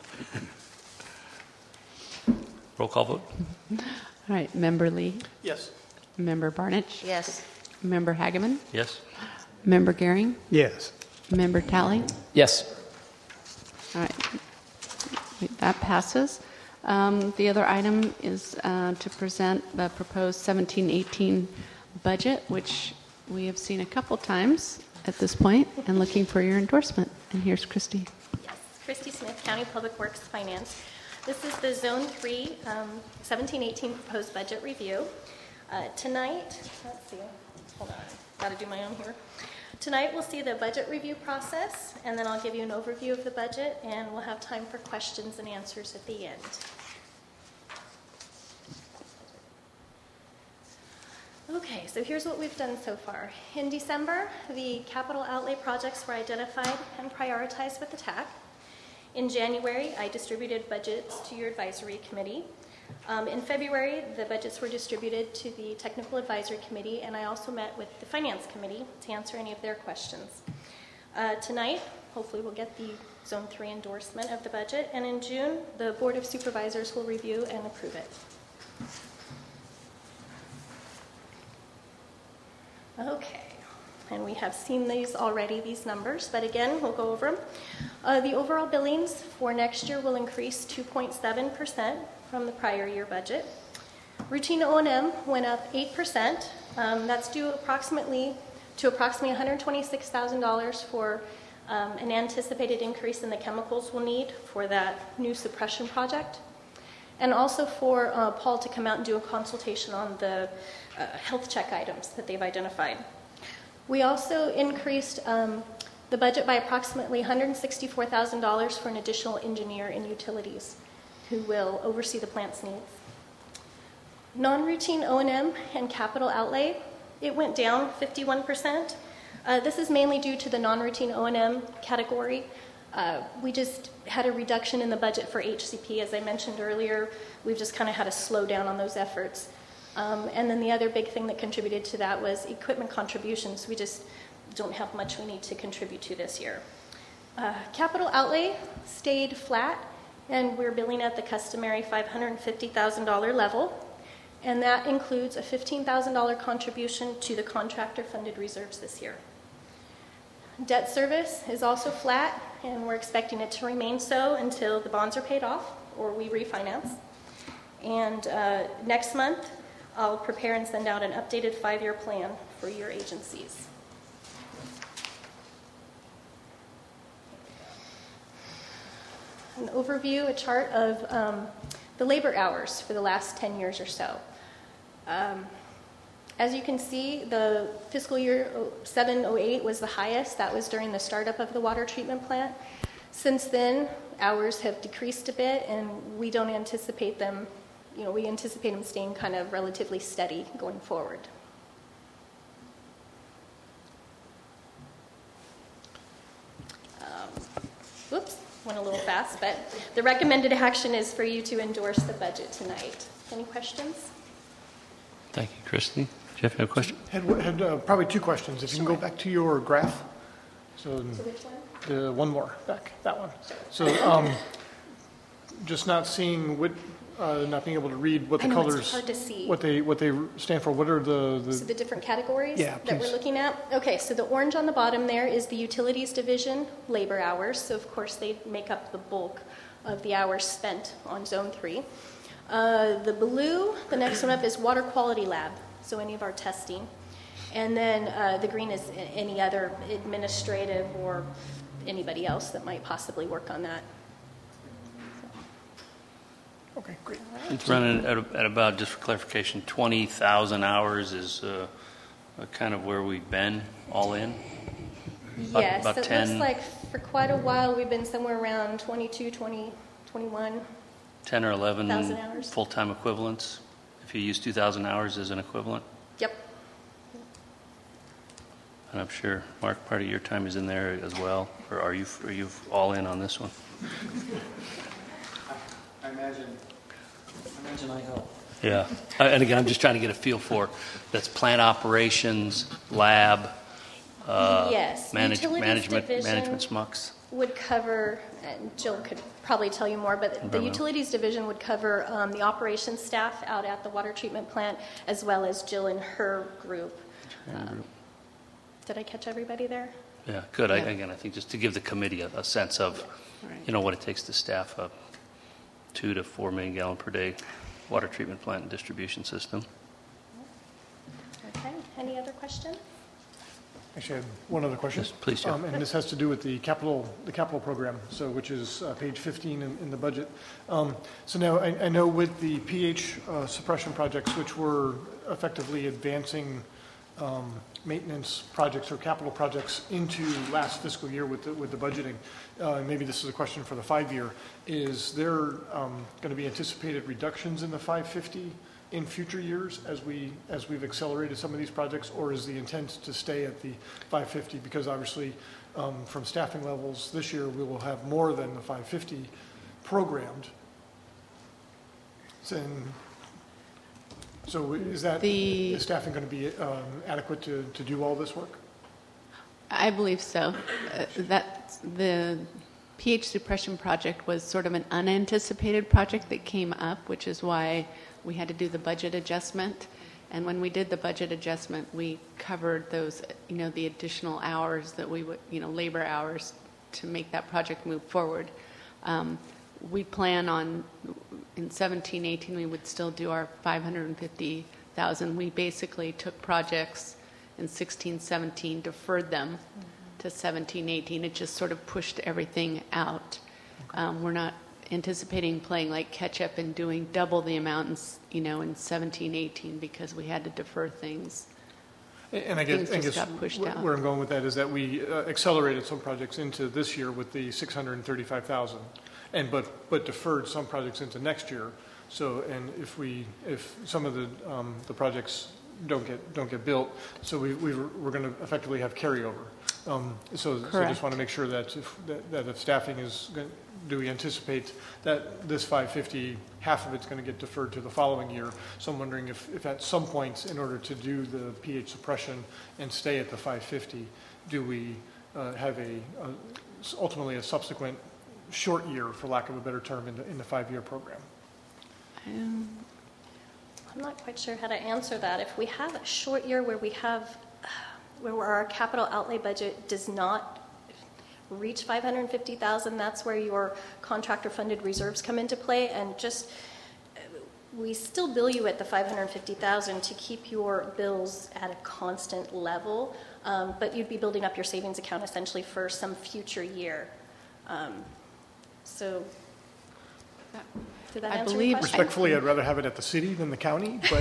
Roll call vote. All right, Member Lee. Yes. Member Barnich. Yes. Member Hageman. Yes. Member Gehring. Yes. Member Talley. Yes. All right, that passes. The other item is to present the proposed 17-18 budget, which we have seen a couple times at this point, and looking for your endorsement. And here's Christy. Yes, Christy Smith, County Public Works Finance. This is the Zone 3 17-18 proposed budget review. Tonight, let's see, hold on, got to do my own here. Tonight we'll see the budget review process, and then I'll give you an overview of the budget, and we'll have time for questions and answers at the end. Okay, so here's what we've done so far. In December, the capital outlay projects were identified and prioritized with the TAC. In January, I distributed budgets to your advisory committee. In February, the budgets were distributed to the technical advisory committee, and I also met with the finance committee to answer any of their questions. Tonight, hopefully we'll get the Zone 3 endorsement of the budget, and in June, the Board of Supervisors will review and approve it. Okay, and we have seen these already, these numbers, but again, we'll go over them. The overall billings for next year will increase 2.7% from the prior year budget. Routine O&M went up 8%. That's due approximately $126,000 for an anticipated increase in the chemicals we'll need for that new suppression project, and also for Paul to come out and do a consultation on the health check items that they've identified. We also increased the budget by approximately $164,000 for an additional engineer in utilities who will oversee the plant's needs. Non-routine O&M and capital outlay, it went down 51%. This is mainly due to the non-routine O&M category. We just had a reduction in the budget for HCP. As I mentioned earlier, we've just kind of had a slow down on those efforts. And then the other big thing that contributed to that was equipment contributions. We just don't have much we need to contribute to this year. Capital outlay stayed flat, and we're billing at the customary $550,000 level, and that includes a $15,000 contribution to the contractor-funded reserves this year. Debt service is also flat, and we're expecting it to remain so until the bonds are paid off or we refinance. And next month, I'll prepare and send out an updated 5-year plan for your agencies. An overview, a chart of the labor hours for the last 10 years or so. As you can see, the fiscal year 07-08 was the highest. That was during the startup of the water treatment plant. Since then, hours have decreased a bit, and we don't anticipate them, we anticipate them staying kind of relatively steady going forward. Whoops, went a little fast, but the recommended action is for you to endorse the budget tonight. Any questions? Thank you, Christy. Jeff, you have a question? Had probably two questions. If you can go back to your graph. So which one? the one more back, that one. So just not seeing what, not being able to read what the colors, it's hard to see. what they stand for. What are So the different categories that we're looking at? Okay, so the orange on the bottom there is the utilities division labor hours. So of course they make up the bulk of the hours spent on Zone 3. The blue, the next one up, is water quality lab, so any of our testing. And then the green is any other administrative or anybody else that might possibly work on that. Okay, great. It's running at about, just for clarification, 20,000 hours is kind of where we've been all in? Yes, about it 10, looks like for quite a while we've been somewhere around 22, 20, 21. 10 or 11 hours. full-time equivalents, if you use 2,000 hours as an equivalent. Yep. And I'm sure, Mark, part of your time is in there as well, or are you all in on this one? I imagine I help. Yeah, and again, I'm just trying to get a feel for, that's plant operations, lab, Yes, utilities management division SMUCs. would cover, and Jill could probably tell you more, but the utilities division would cover the operations staff out at the water treatment plant, as well as Jill and her group. Did I catch everybody there? Yeah, good. Again, I think just to give the committee a sense of, what it takes to staff a 2 to 4 million gallon per day water treatment plant and distribution system. Okay, any other questions? Actually, I had one other question. Yes, please, Jeff. And this has to do with the capital program, so which is page 15 in the budget. So now I know with the pH suppression projects, which were effectively advancing maintenance projects or capital projects into last fiscal year with the budgeting. Maybe this is a question for the 5-year. Is there going to be anticipated reductions in the 550 in future years as we've accelerated some of these projects, or is the intent to stay at the 550? Because obviously, from staffing levels this year, we will have more than the 550 programmed. So is staffing going to be adequate to do all this work? I believe so. That the pH suppression project was sort of an unanticipated project that came up, which is why we had to do the budget adjustment. And when we did the budget adjustment, we covered those, the additional hours that we would, labor hours to make that project move forward. We plan on, in 17-18, we would still do our 550,000. We basically took projects in 16-17, deferred them to 17-18. It just sort of pushed everything out. We're not anticipating playing like catch up and doing double the amount in 17-18 because we had to defer things. And I guess got pushed out. Where I'm going with that is that we accelerated some projects into this year with the 635,000, but deferred some projects into next year. So, and if some of the projects don't get built, so we're going to effectively have carryover. So I just want to make sure that if staffing is going, do we anticipate that this 550, half of it's going to get deferred to the following year? So I'm wondering if at some point, in order to do the pH suppression and stay at the 550, do we have ultimately a subsequent short year, for lack of a better term, in the 5-year program? I'm not quite sure how to answer that. If we have a short year where our capital outlay budget does not reach 550,000, that's where your contractor funded reserves come into play. And just we still bill you at the $550,000 to keep your bills at a constant level, but you'd be building up your savings account essentially for some future year. So, did that answer your question? Respectfully, I'd rather have it at the city than the county, but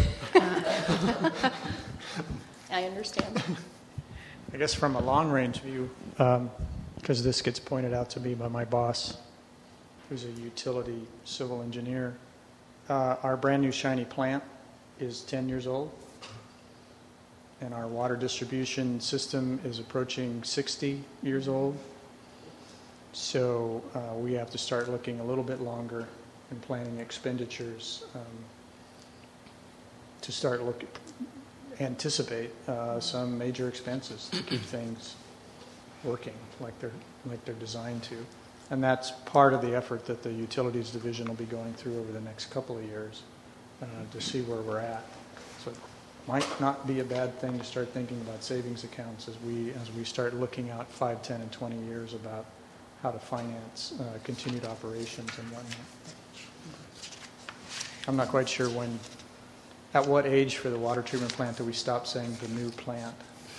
I understand. I guess from a long-range view, because this gets pointed out to me by my boss, who's a utility civil engineer, our brand-new shiny plant is 10 years old, and our water distribution system is approaching 60 years old. So we have to start looking a little bit longer and planning expenditures to start anticipate some major expenses to keep things working like they're designed to. And that's part of the effort that the Utilities Division will be going through over the next couple of years to see where we're at. So it might not be a bad thing to start thinking about savings accounts as we start looking out 5, 10, and 20 years about how to finance continued operations and whatnot. I'm not quite sure at what age for the water treatment plant do we stop saying the new plant?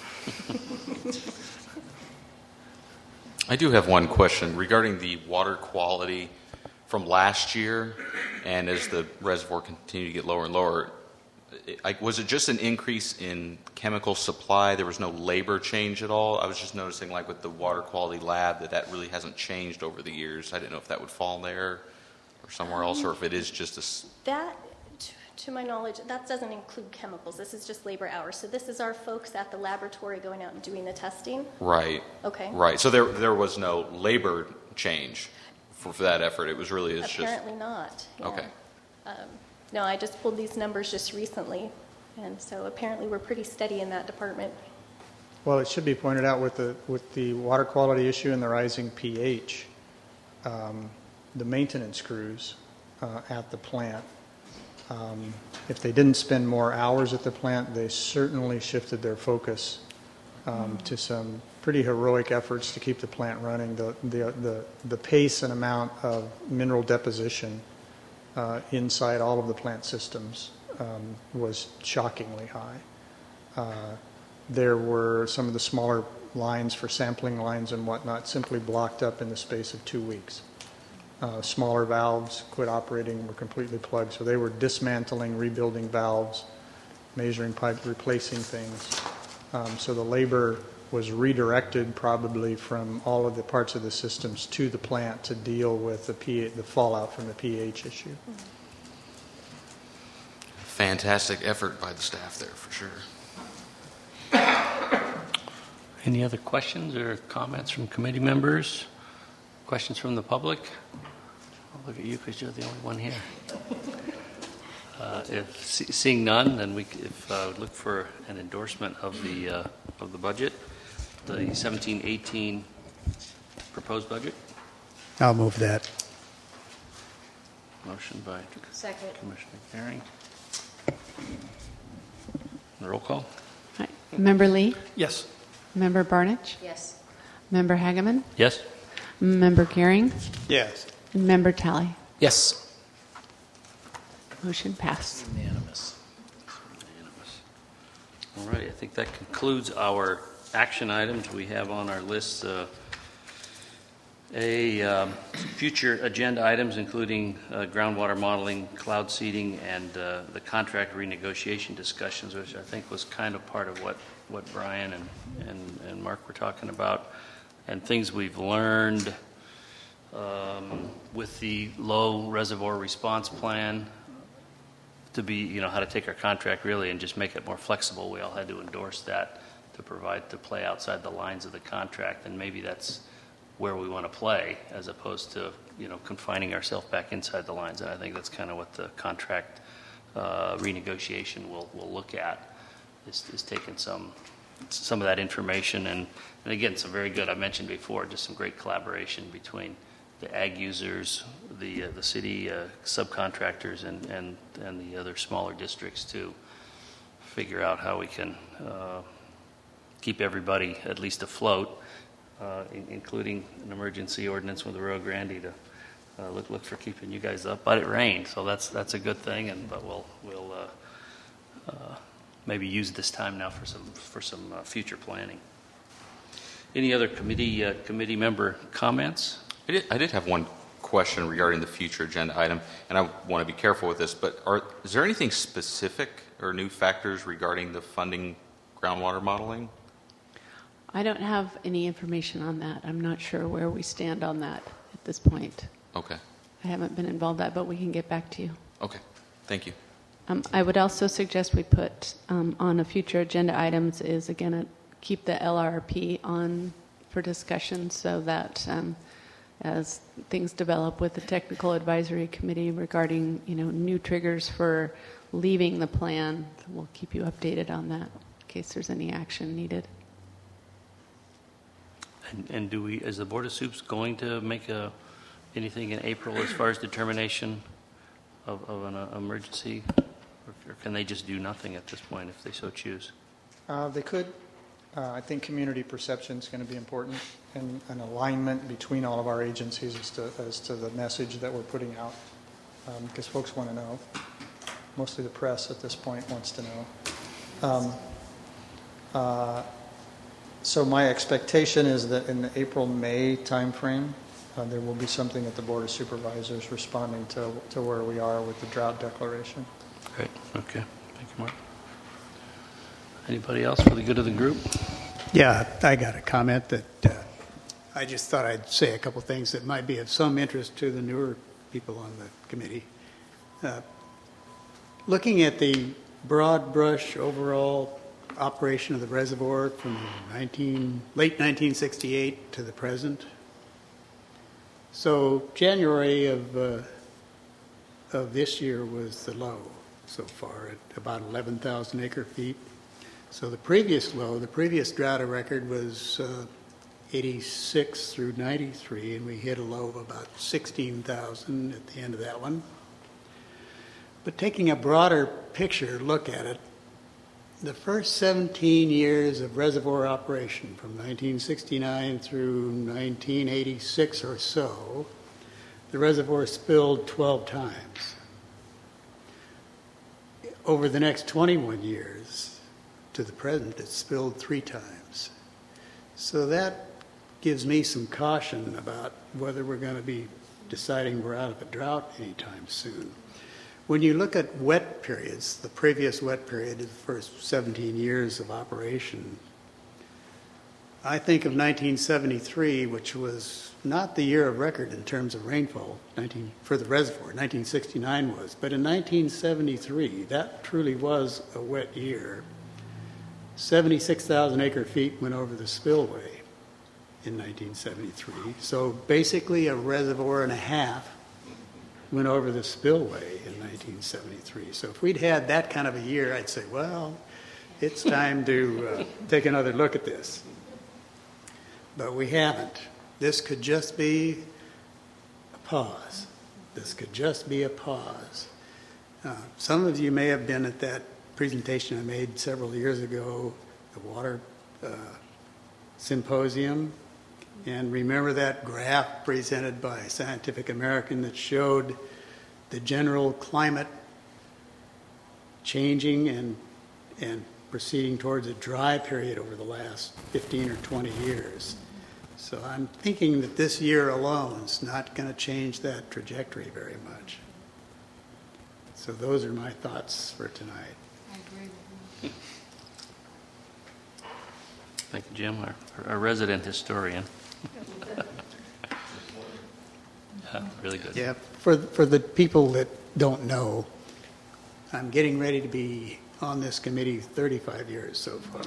I do have one question regarding the water quality from last year, and as the reservoir continued to get lower and lower. Was it just an increase in chemical supply? There was no labor change at all? I was just noticing, like with the water quality lab, that really hasn't changed over the years. I didn't know if that would fall there or somewhere else, or if it is just That, to my knowledge, that doesn't include chemicals. This is just labor hours. So this is our folks at the laboratory going out and doing the testing? Right. Okay. Right. So there was no labor change for that effort. It was really Apparently not. Yeah. Okay. No, I just pulled these numbers just recently, and so apparently we're pretty steady in that department. Well, it should be pointed out with the water quality issue and the rising pH, the maintenance crews at the plant, if they didn't spend more hours at the plant, they certainly shifted their focus to some pretty heroic efforts to keep the plant running. The pace and amount of mineral deposition inside all of the plant systems was shockingly high. There were some of the smaller lines for sampling lines and whatnot simply blocked up in the space of 2 weeks. Smaller valves quit operating, were completely plugged, so they were dismantling, rebuilding valves, measuring pipe, replacing things. So the labor was redirected probably from all of the parts of the systems to the plant to deal with the fallout from the pH issue. fantastic effort by the staff there, for sure. Any other questions or comments from committee members? Questions from the public? I'll look at you because you're the only one here. If seeing none, then we would look for an endorsement of the budget, the 17-18 proposed budget. I'll move that. Motion by Second. Commissioner Gehring. Roll call. Right. Member Lee? Yes. Member Barnich? Yes. Member Hageman? Yes. Member Gehring? Yes. And Member Talley? Yes. Motion passed. Unanimous. All right, I think that concludes our action items. We have on our list future agenda items, including groundwater modeling, cloud seeding, and the contract renegotiation discussions, which I think was kind of part of what Brian and Mark were talking about, and things we've learned with the low reservoir response plan to be, how to take our contract really and just make it more flexible. We all had to endorse that to play outside the lines of the contract, and maybe that's where we want to play as opposed to, confining ourselves back inside the lines. And I think that's kind of what the contract renegotiation will look at, is taking some of that information and again, some very good, I mentioned before, just some great collaboration between the ag users, the city subcontractors, and the other smaller districts to figure out how we can keep everybody at least afloat, including an emergency ordinance with the Rio Grande to look for keeping you guys up. But it rained, so that's a good thing. But we'll maybe use this time now for some future planning. Any other committee member comments? I did have one question regarding the future agenda item, and I want to be careful with this, but is there anything specific or new factors regarding the funding groundwater modeling? I don't have any information on that. I'm not sure where we stand on that at this point. Okay. I haven't been involved in that, but we can get back to you. Okay. Thank you. I would also suggest we put on a future agenda items is, again, keep the LRP on for discussion so that as things develop with the technical advisory committee regarding, new triggers for leaving the plan, we'll keep you updated on that in case there's any action needed. And is the Board of Soups going to make anything in April as far as determination of an emergency? Or can they just do nothing at this point if they so choose? They could. I think community perception is going to be important, and an alignment between all of our agencies as to the message that we're putting out, because folks want to know. Mostly the press at this point wants to know. So my expectation is that in the April-May timeframe, there will be something at the Board of Supervisors responding to where we are with the drought declaration. Great. Okay. Thank you, Mark. Anybody else for the good of the group? Yeah, I got a comment that I just thought I'd say a couple things that might be of some interest to the newer people on the committee. Looking at the broad brush overall operation of the reservoir from late 1968 to the present. So January of this year was the low so far at about 11,000 acre feet. So the previous low, the previous drought record was 86 through 93, and we hit a low of about 16,000 at the end of that one. But taking a broader picture look at it, the first 17 years of reservoir operation from 1969 through 1986 or so, the reservoir spilled 12 times. Over the next 21 years to the present, it's spilled 3 times. So that gives me some caution about whether we're going to be deciding we're out of a drought anytime soon. When you look at wet periods, the previous wet period is the first 17 years of operation, I think of 1973, which was not the year of record in terms of rainfall for the reservoir. 1969 was. But in 1973, that truly was a wet year. 76,000 acre feet went over the spillway in 1973. So basically a reservoir and a half went over the spillway in 1973. So if we'd had that kind of a year, I'd say, well, it's time to take another look at this. But we haven't. This could just be a pause. This could just be a pause. Some of you may have been at that presentation I made several years ago, the water symposium. And remember that graph presented by Scientific American that showed the general climate changing and proceeding towards a dry period over the last 15 or 20 years. So I'm thinking that this year alone is not going to change that trajectory very much. So those are my thoughts for tonight. I agree with you. Thank you, Jim, our resident historian. Really good. Yeah, for the people that don't know, I'm getting ready to be on this committee 35 years so far.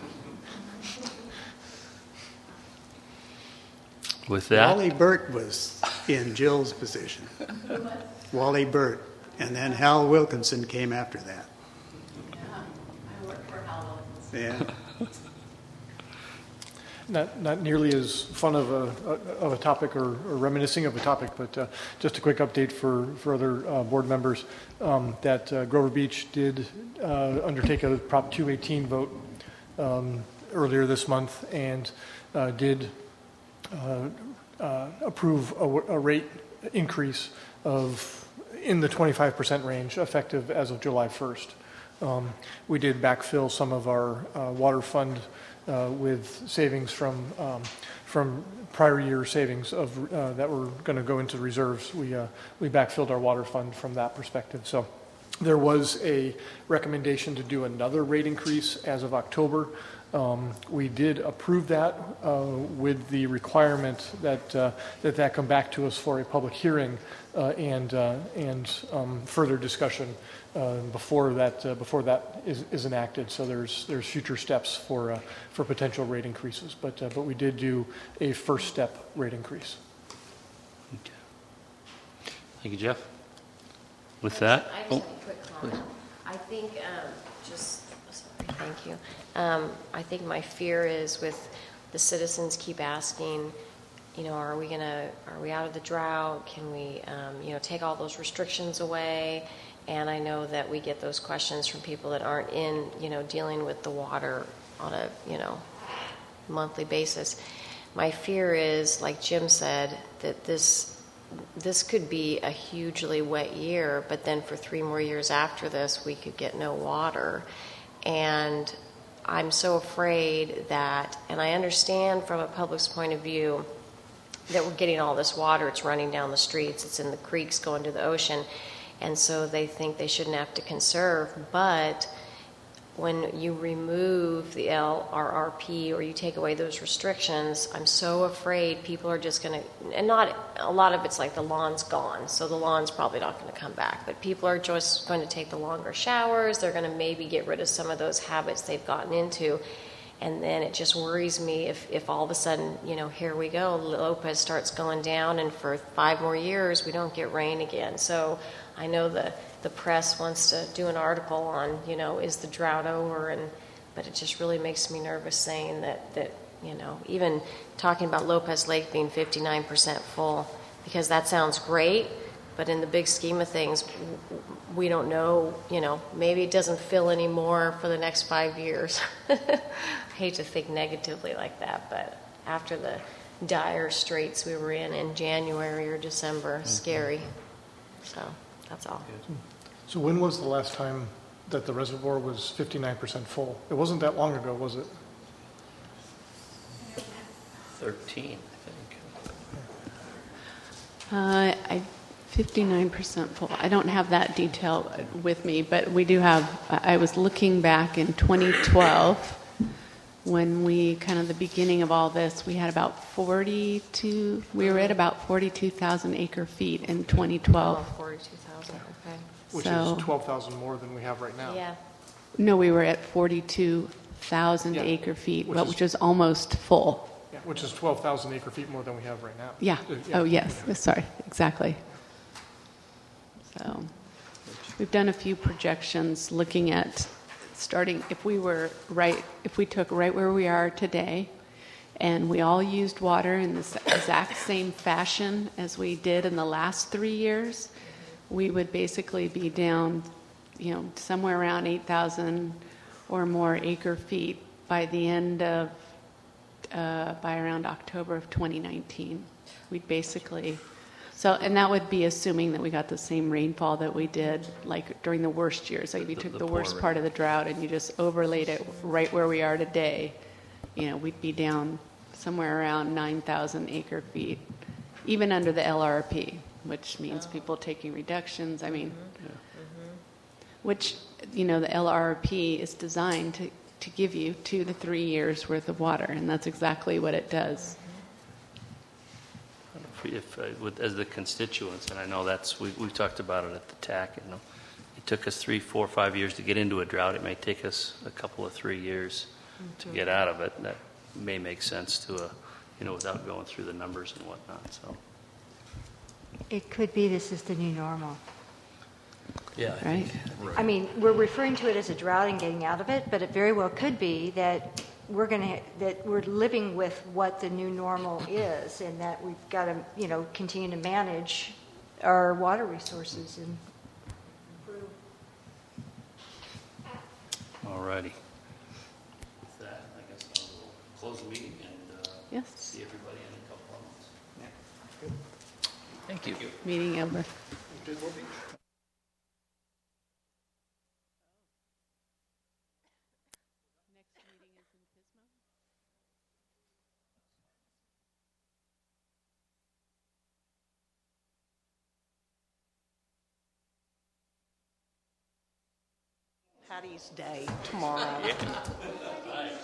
With that, Wally Burt was in Jill's position. Wally Burt. And then Hal Wilkinson came after that. Yeah, I worked for Hal Wilkinson. Yeah. Not nearly as fun of a topic or reminiscing of a topic, but just a quick update for other board members that Grover Beach did undertake a Prop 218 vote earlier this month and did approve a rate increase in the 25% range effective as of July 1st. We did backfill some of our water fund with savings from prior year savings that were going to go into reserves. We backfilled our water fund from that perspective. So there was a recommendation to do another rate increase as of October. We did approve that with the requirement that come back to us for a public hearing and further discussion before that is enacted. So there's future steps for potential rate increases, but we did do a first step rate increase. Okay. Thank you, Jeff. With that, I just have a quick comment. I think thank you. I think my fear is with the citizens keep asking, are we out of the drought? Can we, take all those restrictions away? And I know that we get those questions from people that aren't dealing with the water on a, monthly basis. My fear is, like Jim said, that this could be a hugely wet year, but then for 3 more years after this, we could get no water. And I'm so afraid that, and I understand from a public's point of view that we're getting all this water, it's running down the streets, it's in the creeks going to the ocean, and so they think they shouldn't have to conserve. But when you remove the LRRP or you take away those restrictions, I'm so afraid people are just going to, and not a lot of it's like the lawn's gone, so the lawn's probably not going to come back, but people are just going to take the longer showers. They're going to maybe get rid of some of those habits they've gotten into. And then it just worries me if all of a sudden, here we go, Lopez starts going down, and for 5 more years, we don't get rain again. So I know the press wants to do an article on, is the drought over? But it just really makes me nervous saying that even talking about Lopez Lake being 59% full, because that sounds great, but in the big scheme of things, we don't know, maybe it doesn't fill anymore for the next 5 years. I hate to think negatively like that, but after the dire straits we were in January or December, scary. So that's all. So when was the last time that the reservoir was 59% full? It wasn't that long ago, was it? 13, I think. 59% full. I don't have that detail with me, but we do have, I was looking back in 2012 when we, kind of the beginning of all this, we had about 42,000 acre feet in 2012. Oh, 42,000, okay. Which is 12,000 more than we have right now. Yeah. No, we were at 42,000 acre feet, which is almost full. Yeah, which is 12,000 acre feet more than we have right now. Yeah. Oh, yes. Sorry. Exactly. So we've done a few projections looking at starting, if we took right where we are today and we all used water in the exact same fashion as we did in the last 3 years, we would basically be down, somewhere around 8,000 or more acre feet by the end of, by around October of 2019. We'd basically, and that would be assuming that we got the same rainfall that we did like during the worst years. Like if you took the worst part of the drought and you just overlaid it right where we are today, we'd be down somewhere around 9,000 acre feet, even under the LRP, which means people taking reductions. I mean, which, the LRP is designed to give you 2 to 3 years worth of water, and that's exactly what it does. As the constituents, and I know we've talked about it at the TAC, it took us 3, 4, 5 years to get into a drought. It may take us a couple of 3 years to get out of it. That may make sense to without going through the numbers and whatnot. So It could be this is the new normal. yeah, Right. I mean, we're referring to it as a drought and getting out of it, but it very well could be that we're living with what the new normal is, and that we've got to, continue to manage our water resources and improve. All righty. With that, I guess we'll close the meeting and Yes. see everybody in a couple of months. Thank you. Meeting over. Patty's Day tomorrow.